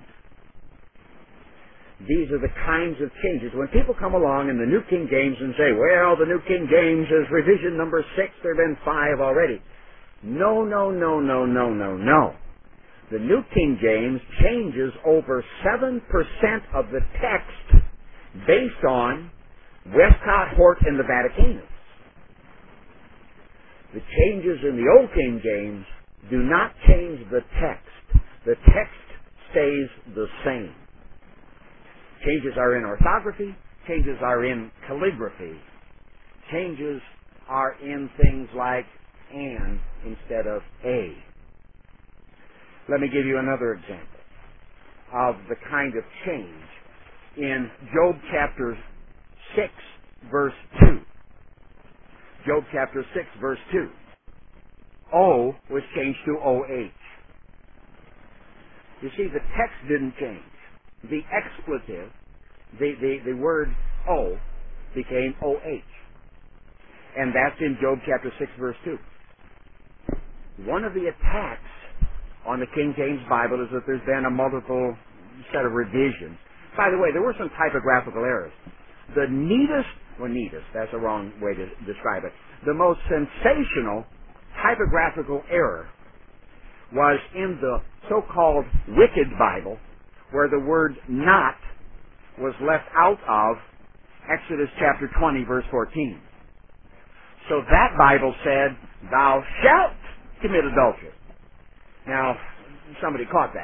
These are the kinds of changes. When people come along in the New King James and say, well, the New King James is revision number 6, there have been 5 already. No, no, no, no, no, no, no. The New King James changes over 7% of the text based on Westcott, Hort, and the Vaticanus. The changes in the Old King James do not change the text. The text stays the same. Changes are in orthography. Changes are in calligraphy. Changes are in things like and instead of a. Let me give you another example of the kind of change in Job chapter 6, verse 2. Job chapter 6, verse 2. O was changed to OH. You see, the text didn't change. The expletive, the word O, became OH. And that's in Job chapter 6, verse 2. One of the attacks on the King James Bible is that there's been a multiple set of revisions. By the way, there were some typographical errors. The neatest, that's the wrong way to describe it, the most sensational typographical error was in the so-called Wicked Bible, where the word not was left out of Exodus chapter 20, verse 14. So that Bible said, thou shalt commit adultery. Now, somebody caught that.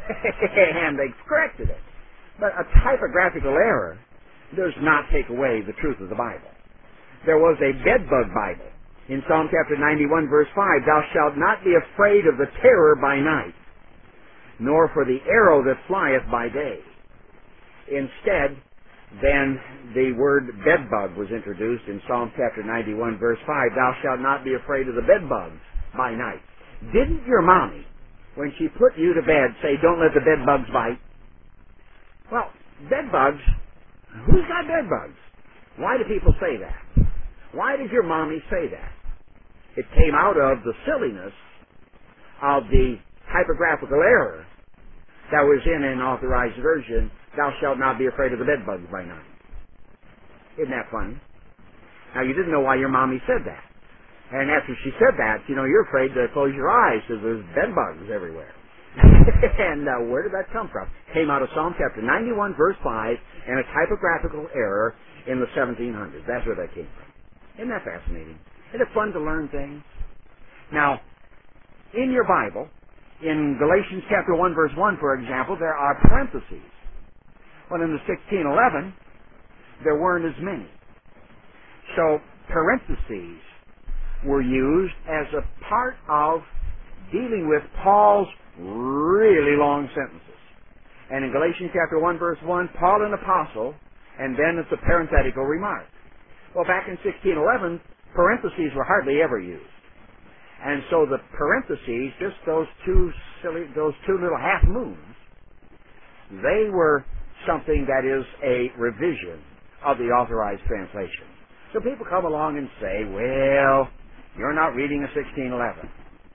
and they corrected it. But a typographical error does not take away the truth of the Bible. There was a bedbug Bible. In Psalm chapter 91, verse 5, "Thou shalt not be afraid of the terror by night, nor for the arrow that flieth by day." Instead, then the word bedbug was introduced in Psalm chapter 91, verse 5, "Thou shalt not be afraid of the bedbugs by night." Didn't your mommy, when she put you to bed, say, "Don't let the bedbugs bite"? Well, bedbugs, who's got bedbugs? Why do people say that? Why did your mommy say that? It came out of the silliness of the typographical error that was in an authorized version, "Thou shalt not be afraid of the bedbugs by night." Isn't that funny? Now, you didn't know why your mommy said that. And after she said that, you're afraid to close your eyes because there's bedbugs everywhere. And where did that come from? Came out of Psalm chapter 91, verse 5, and a typographical error in the 1700s. That's where that came from. Isn't that fascinating? Isn't it fun to learn things? Now, in your Bible, in Galatians chapter 1, verse 1, for example, there are parentheses. Well, in the 1611, there weren't as many. So, parentheses were used as a part of dealing with Paul's really long sentences. And in Galatians chapter 1, verse 1, Paul an apostle, and then it's a parenthetical remark. Well, back in 1611, parentheses were hardly ever used. And so the parentheses, just those two little half moons, they were something that is a revision of the authorized translation. So people come along and say, "Well, you're not reading a 1611.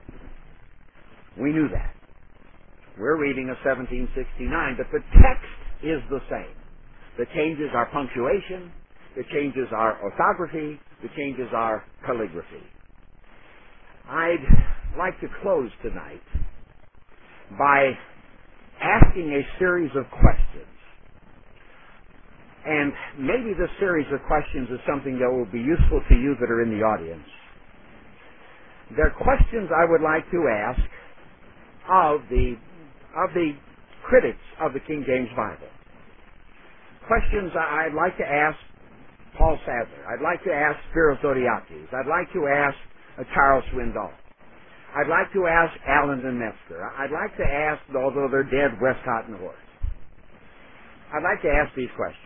We knew that. We're reading a 1769, but the text is the same. The changes are punctuation, the changes are orthography, the changes are calligraphy. I'd like to close tonight by asking a series of questions. And maybe this series of questions is something that will be useful to you that are in the audience. They're questions I would like to ask of the critics of the King James Bible. Questions I'd like to ask Paul Sadler. I'd like to ask Spiros Zodhiates. I'd like to ask Charles Swindoll. I'd like to ask Allen and Metzger. I'd like to ask, although they're dead, Westcott and Horst. I'd like to ask these questions.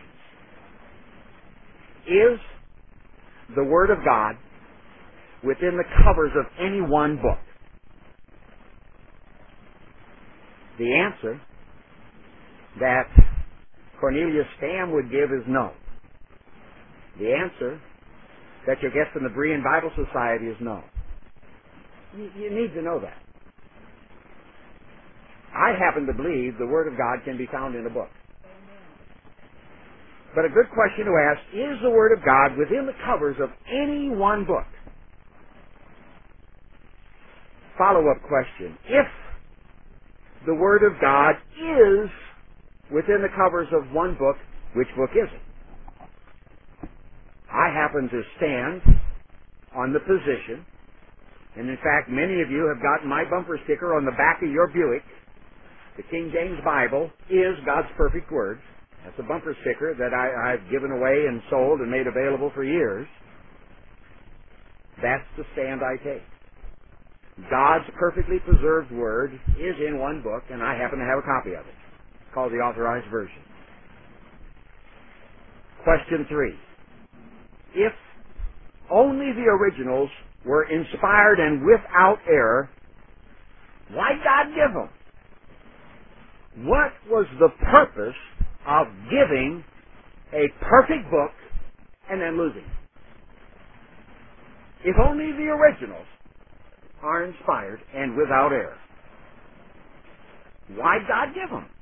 Is the Word of God within the covers of any one book? The answer that Cornelius Stam would give is no. The answer that you'll get from the Berean Bible Society is no. You need to know that. I happen to believe the Word of God can be found in a book. But a good question to ask, is the Word of God within the covers of any one book? Follow-up question. If the Word of God is within the covers of one book, which book is it? I happen to stand on the position, and in fact many of you have gotten my bumper sticker on the back of your Buick. The King James Bible is God's perfect Word. That's a bumper sticker that I've given away and sold and made available for years. That's the stand I take. God's perfectly preserved Word is in one book, and I happen to have a copy of it. It's called the Authorized Version. Question 3. If only the originals were inspired and without error, why did God give them? What was the purpose of giving a perfect book and then losing it? If only the originals are inspired and without error, why did God give them?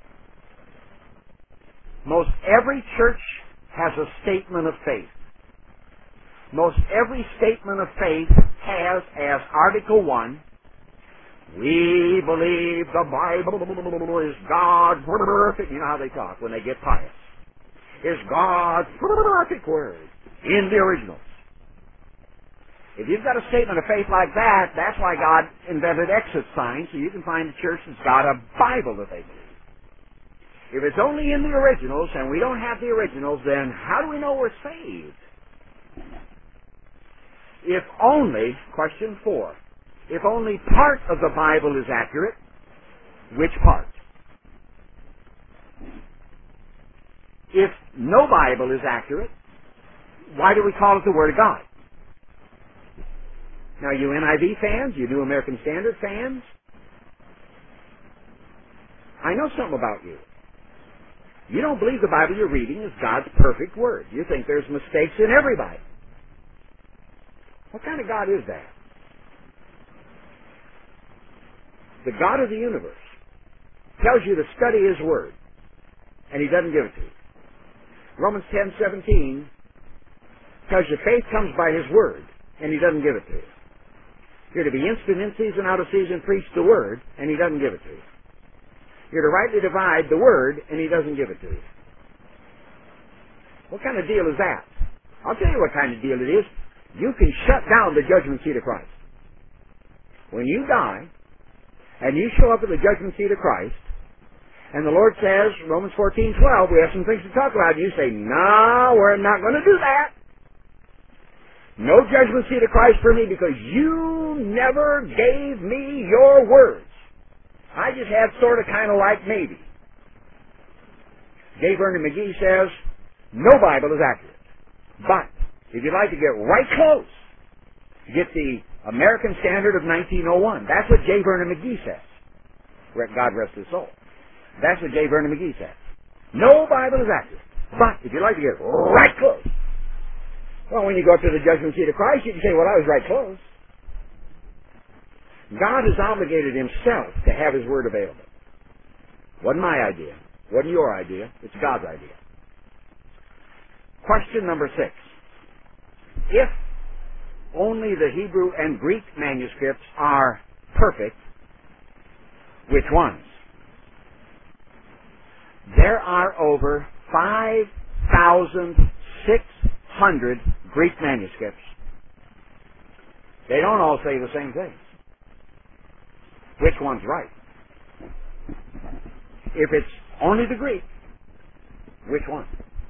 Most every church has a statement of faith. Most every statement of faith has as Article 1, we believe the Bible is God's perfect. You know how they talk when they get pious. Is God's perfect Word in the originals. If you've got a statement of faith like that, that's why God invented exit signs, so you can find a church that's got a Bible that they believe. If it's only in the originals, and we don't have the originals, then how do we know we're saved? If only, question 4, if only part of the Bible is accurate, which part? If no Bible is accurate, why do we call it the Word of God? Now, you NIV fans, you New American Standard fans, I know something about you. You don't believe the Bible you're reading is God's perfect Word. You think there's mistakes in every Bible. What kind of God is that? The God of the universe tells you to study His Word, and He doesn't give it to you. Romans 10:17 tells you faith comes by His Word, and He doesn't give it to you. You're to be instant in season, out of season, preach the Word, and He doesn't give it to you. You're to rightly divide the Word, and He doesn't give it to you. What kind of deal is that? I'll tell you what kind of deal it is. You can shut down the judgment seat of Christ. When you die, and you show up at the judgment seat of Christ, and the Lord says, Romans 14:12, we have some things to talk about, and you say, no, we're not going to do that. No judgment seat of Christ for me because you never gave me your words. I just had sort of kind of like maybe. J. Vernon McGee says, no Bible is accurate. But if you'd like to get right close, get the American Standard of 1901. That's what J. Vernon McGee says. God rest his soul. That's what J. Vernon McGee says. No Bible is accurate. But if you'd like to get right close, well, when you go up to the judgment seat of Christ, you can say, well, I was right close. God has obligated Himself to have His Word available. Wasn't my idea. Wasn't your idea. It's God's idea. Question number 6. If only the Hebrew and Greek manuscripts are perfect, which ones? There are over 5,600 Greek manuscripts. They don't all say the same thing. Which one's right? If it's only the Greek, which one?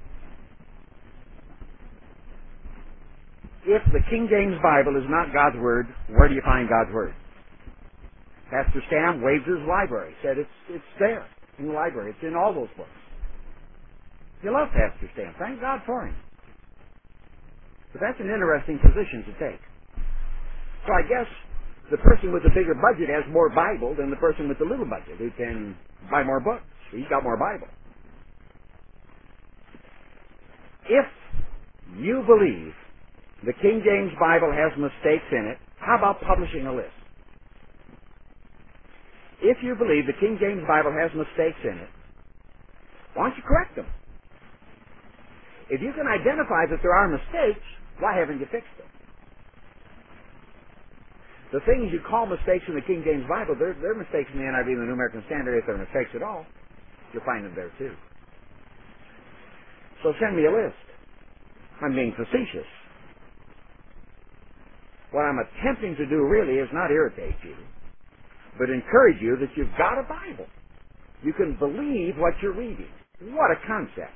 If the King James Bible is not God's Word, where do you find God's Word? Pastor Stam, Wave's library, said it's there in the library. It's in all those books. You love Pastor Stam. Thank God for him. But that's an interesting position to take. So I guess the person with the bigger budget has more Bible than the person with the little budget who can buy more books. He's got more Bible. If you believe the King James Bible has mistakes in it, how about publishing a list? If you believe the King James Bible has mistakes in it, why don't you correct them? If you can identify that there are mistakes, why haven't you fixed them? The things you call mistakes in the King James Bible, they're mistakes in the NIV and the New American Standard. If they're mistakes at all, you'll find them there too. So send me a list. I'm being facetious. What I'm attempting to do really is not irritate you, but encourage you that you've got a Bible. You can believe what you're reading. What a concept.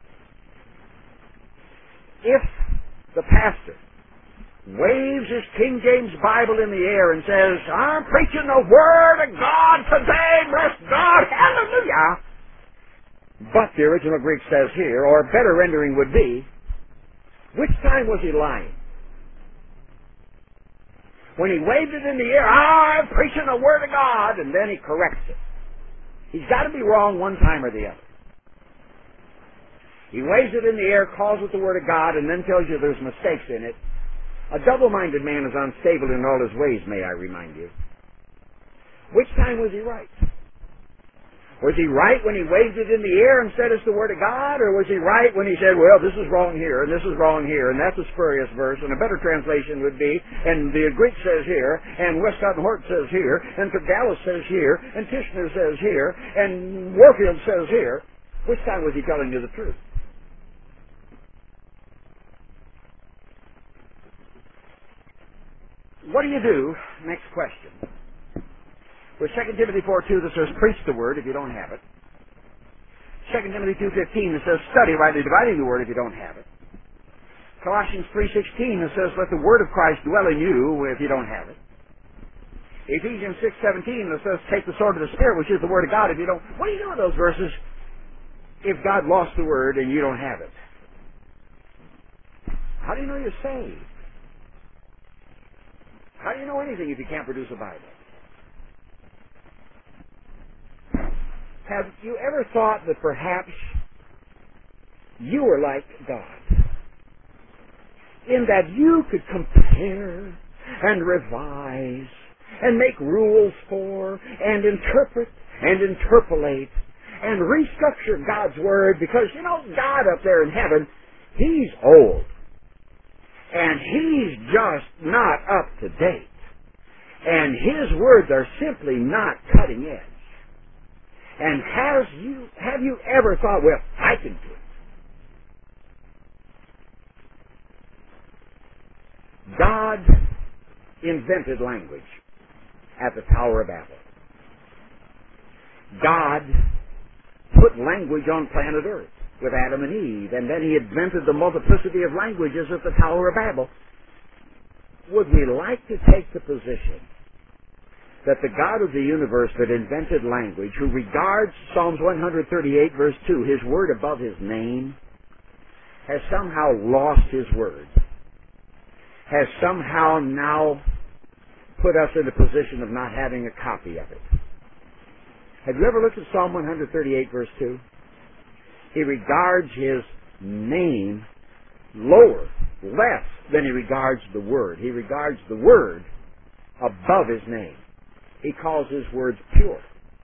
If the pastor waves his King James Bible in the air and says, I'm preaching the Word of God today, bless God, hallelujah. But the original Greek says here, or a better rendering would be, which time was he lying? When he waved it in the air, I'm preaching the Word of God, and then he corrects it. He's got to be wrong one time or the other. He waves it in the air, calls it the Word of God, and then tells you there's mistakes in it. A double-minded man is unstable in all his ways, may I remind you. Which time was he right? Was he right when he waved it in the air and said it's the Word of God? Or was he right when he said, well, this is wrong here, and this is wrong here, and that's a spurious verse, and a better translation would be, and the Greek says here, and Westcott and Hort says here, and Tergallus says here, and Tishner says here, and Warfield says here. Which time was he telling you the truth? What do you do? Next question. With 2 Timothy 4:2 that says, preach the word if you don't have it. 2 Timothy 2:15 that says, study rightly dividing the word if you don't have it. Colossians 3:16 that says, let the word of Christ dwell in you if you don't have it. Ephesians 6:17 that says, take the sword of the Spirit, which is the word of God, if you don't. What do you do with those verses if God lost the word and you don't have it? How do you know you're saved? How do you know anything if you can't produce a Bible? Have you ever thought that perhaps you were like God? In that you could compare and revise and make rules for and interpret and interpolate and restructure God's Word because, you know, God up there in heaven, He's old. And He's just not up to date. And His words are simply not cutting edge. And have you ever thought, well, I can do it? God invented language at the Tower of Babel. God put language on planet Earth with Adam and Eve, and then He invented the multiplicity of languages at the Tower of Babel. Would we like to take the position that the God of the universe that invented language, who regards Psalms 138 verse 2, His word above His name, has somehow lost His word, has somehow now put us in a position of not having a copy of it? Have you ever looked at Psalm 138 verse 2? He regards His name less than He regards the Word. He regards the Word above His name. He calls His words pure.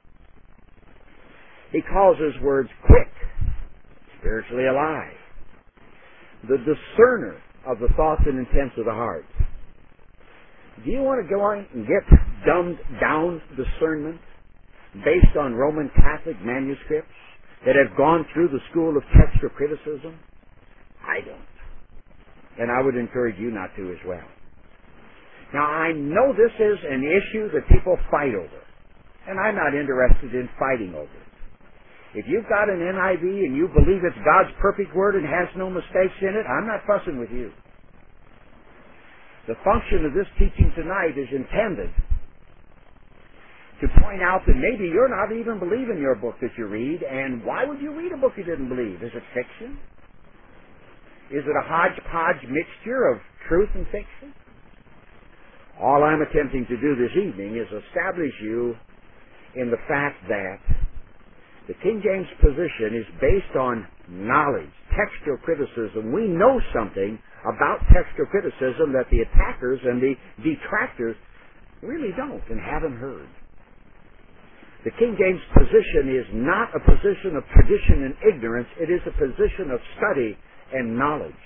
He calls His words quick, spiritually alive, the discerner of the thoughts and intents of the heart. Do you want to go on and get dumbed down discernment based on Roman Catholic manuscripts that have gone through the school of textual criticism? I don't. And I would encourage you not to as well. Now, I know this is an issue that people fight over, and I'm not interested in fighting over it. If you've got an NIV and you believe it's God's perfect word and has no mistakes in it, I'm not fussing with you. The function of this teaching tonight is intended to point out that maybe you're not even believing your book that you read, and why would you read a book you didn't believe? Is it fiction? Is it a hodgepodge mixture of truth and fiction? All I'm attempting to do this evening is establish you in the fact that the King James position is based on knowledge, textual criticism. We know something about textual criticism that the attackers and the detractors really don't and haven't heard. The King James position is not a position of tradition and ignorance. It is a position of study and knowledge.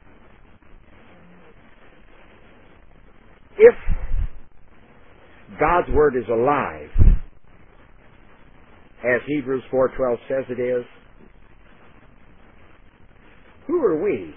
If God's Word is alive, as Hebrews 4:12 says it is, who are we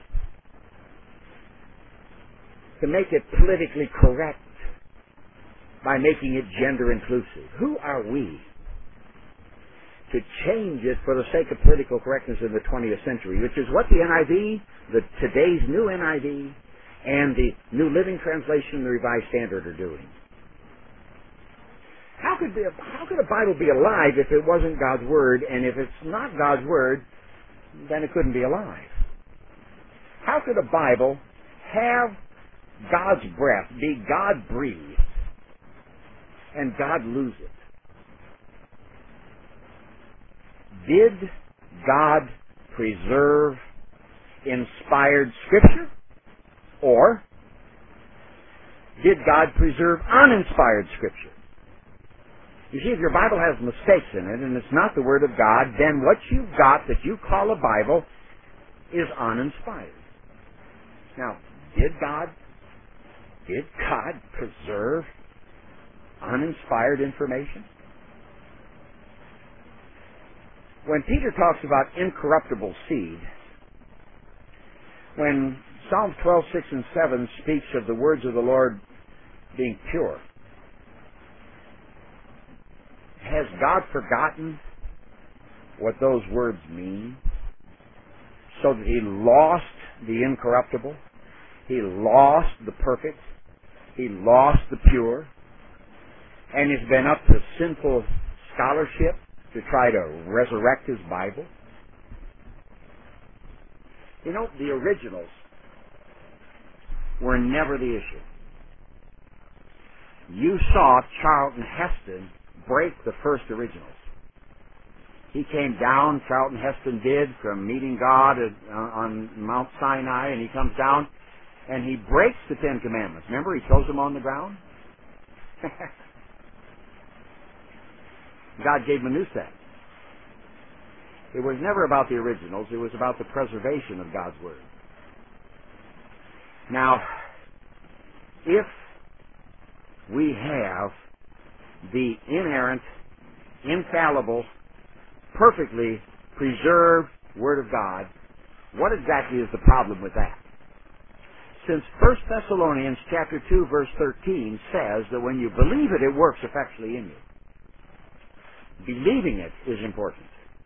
to make it politically correct by making it gender inclusive? Who are we to change it for the sake of political correctness in the 20th century, which is what the NIV, today's new NIV, and the New Living Translation and the Revised Standard are doing? How could a Bible be alive if it wasn't God's Word, and if it's not God's Word, then it couldn't be alive? How could a Bible have God's breath, be God-breathed, and God lose it? Did God preserve inspired Scripture? Or did God preserve uninspired Scripture? You see, if your Bible has mistakes in it and it's not the Word of God, then what you've got that you call a Bible is uninspired. Now, did God preserve uninspired information? When Peter talks about incorruptible seed, when Psalms 12:6 and 7 speaks of the words of the Lord being pure. Has God forgotten what those words mean? So that He lost the incorruptible, He lost the perfect, He lost the pure, and it's been up to sinful scholarship to try to resurrect His Bible? You know, the originals were never the issue. You saw Charlton Heston break the first originals. He came down, Charlton Heston did, from meeting God on Mount Sinai, and he comes down and he breaks the Ten Commandments. Remember, he throws them on the ground? God gave him a new set. It was never about the originals. It was about the preservation of God's Word. Now, if we have the inerrant, infallible, perfectly preserved Word of God, what exactly is the problem with that? Since 1 Thessalonians chapter 2, verse 13 says that when you believe it, it works effectually in you. Believing it is important.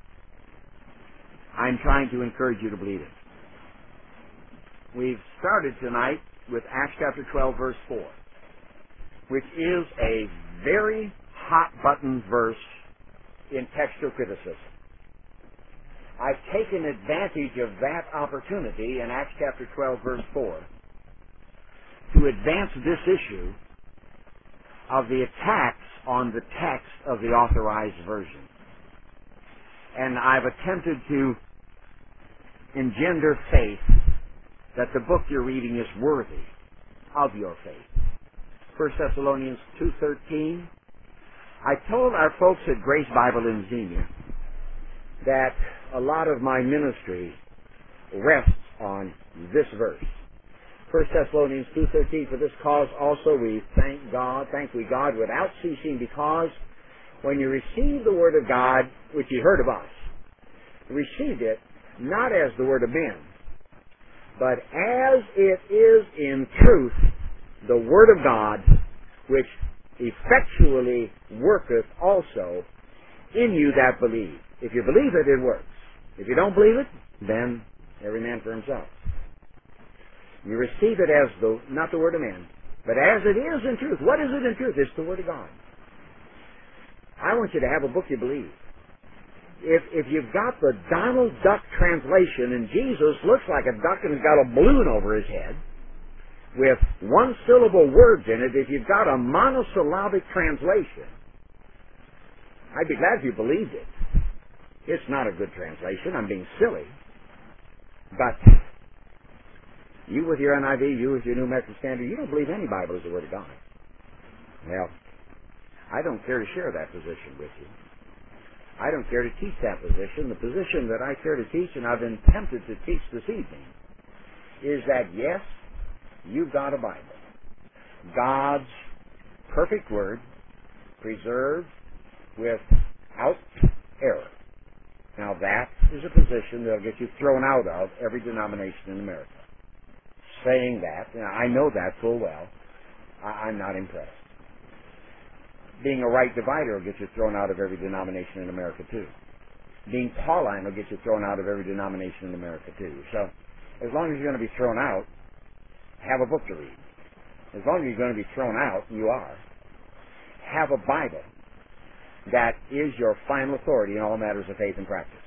I'm trying to encourage you to believe it. We've started tonight with Acts chapter 12, verse 4, which is a very hot-button verse in textual criticism. I've taken advantage of that opportunity in Acts chapter 12, verse 4, to advance this issue of the attacks on the text of the Authorized Version. And I've attempted to engender faith that the book you're reading is worthy of your faith. 1 Thessalonians 2:13. I told our folks at Grace Bible in Xenia that a lot of my ministry rests on this verse. 1 Thessalonians 2:13, for this cause also we thank we God without ceasing, because when you received the Word of God, which you heard of us, you received it not as the Word of men, but as it is in truth the Word of God, which effectually worketh also in you that believe. If you believe it, it works. If you don't believe it, then every man for himself. You receive it as not the Word of man, but as it is in truth. What is it in truth? It's the Word of God. I want you to have a book you believe. If you've got the Donald Duck translation and Jesus looks like a duck and has got a balloon over his head with one-syllable words in it, if you've got a monosyllabic translation, I'd be glad if you believed it. It's not a good translation. I'm being silly. But you with your NIV, you with your New American Standard, you don't believe any Bible is the Word of God. Well, I don't care to share that position with you. I don't care to teach that position. The position that I care to teach, and I've been tempted to teach this evening, is that yes, you've got a Bible. God's perfect Word, preserved without error. Now that is a position that will get you thrown out of every denomination in America. Saying that, I know that full well, I'm not impressed. Being a right divider will get you thrown out of every denomination in America too. Being Pauline will get you thrown out of every denomination in America too. So, as long as you're going to be thrown out, have a book to read. As long as you're going to be thrown out, and you are, have a Bible that is your final authority in all matters of faith and practice.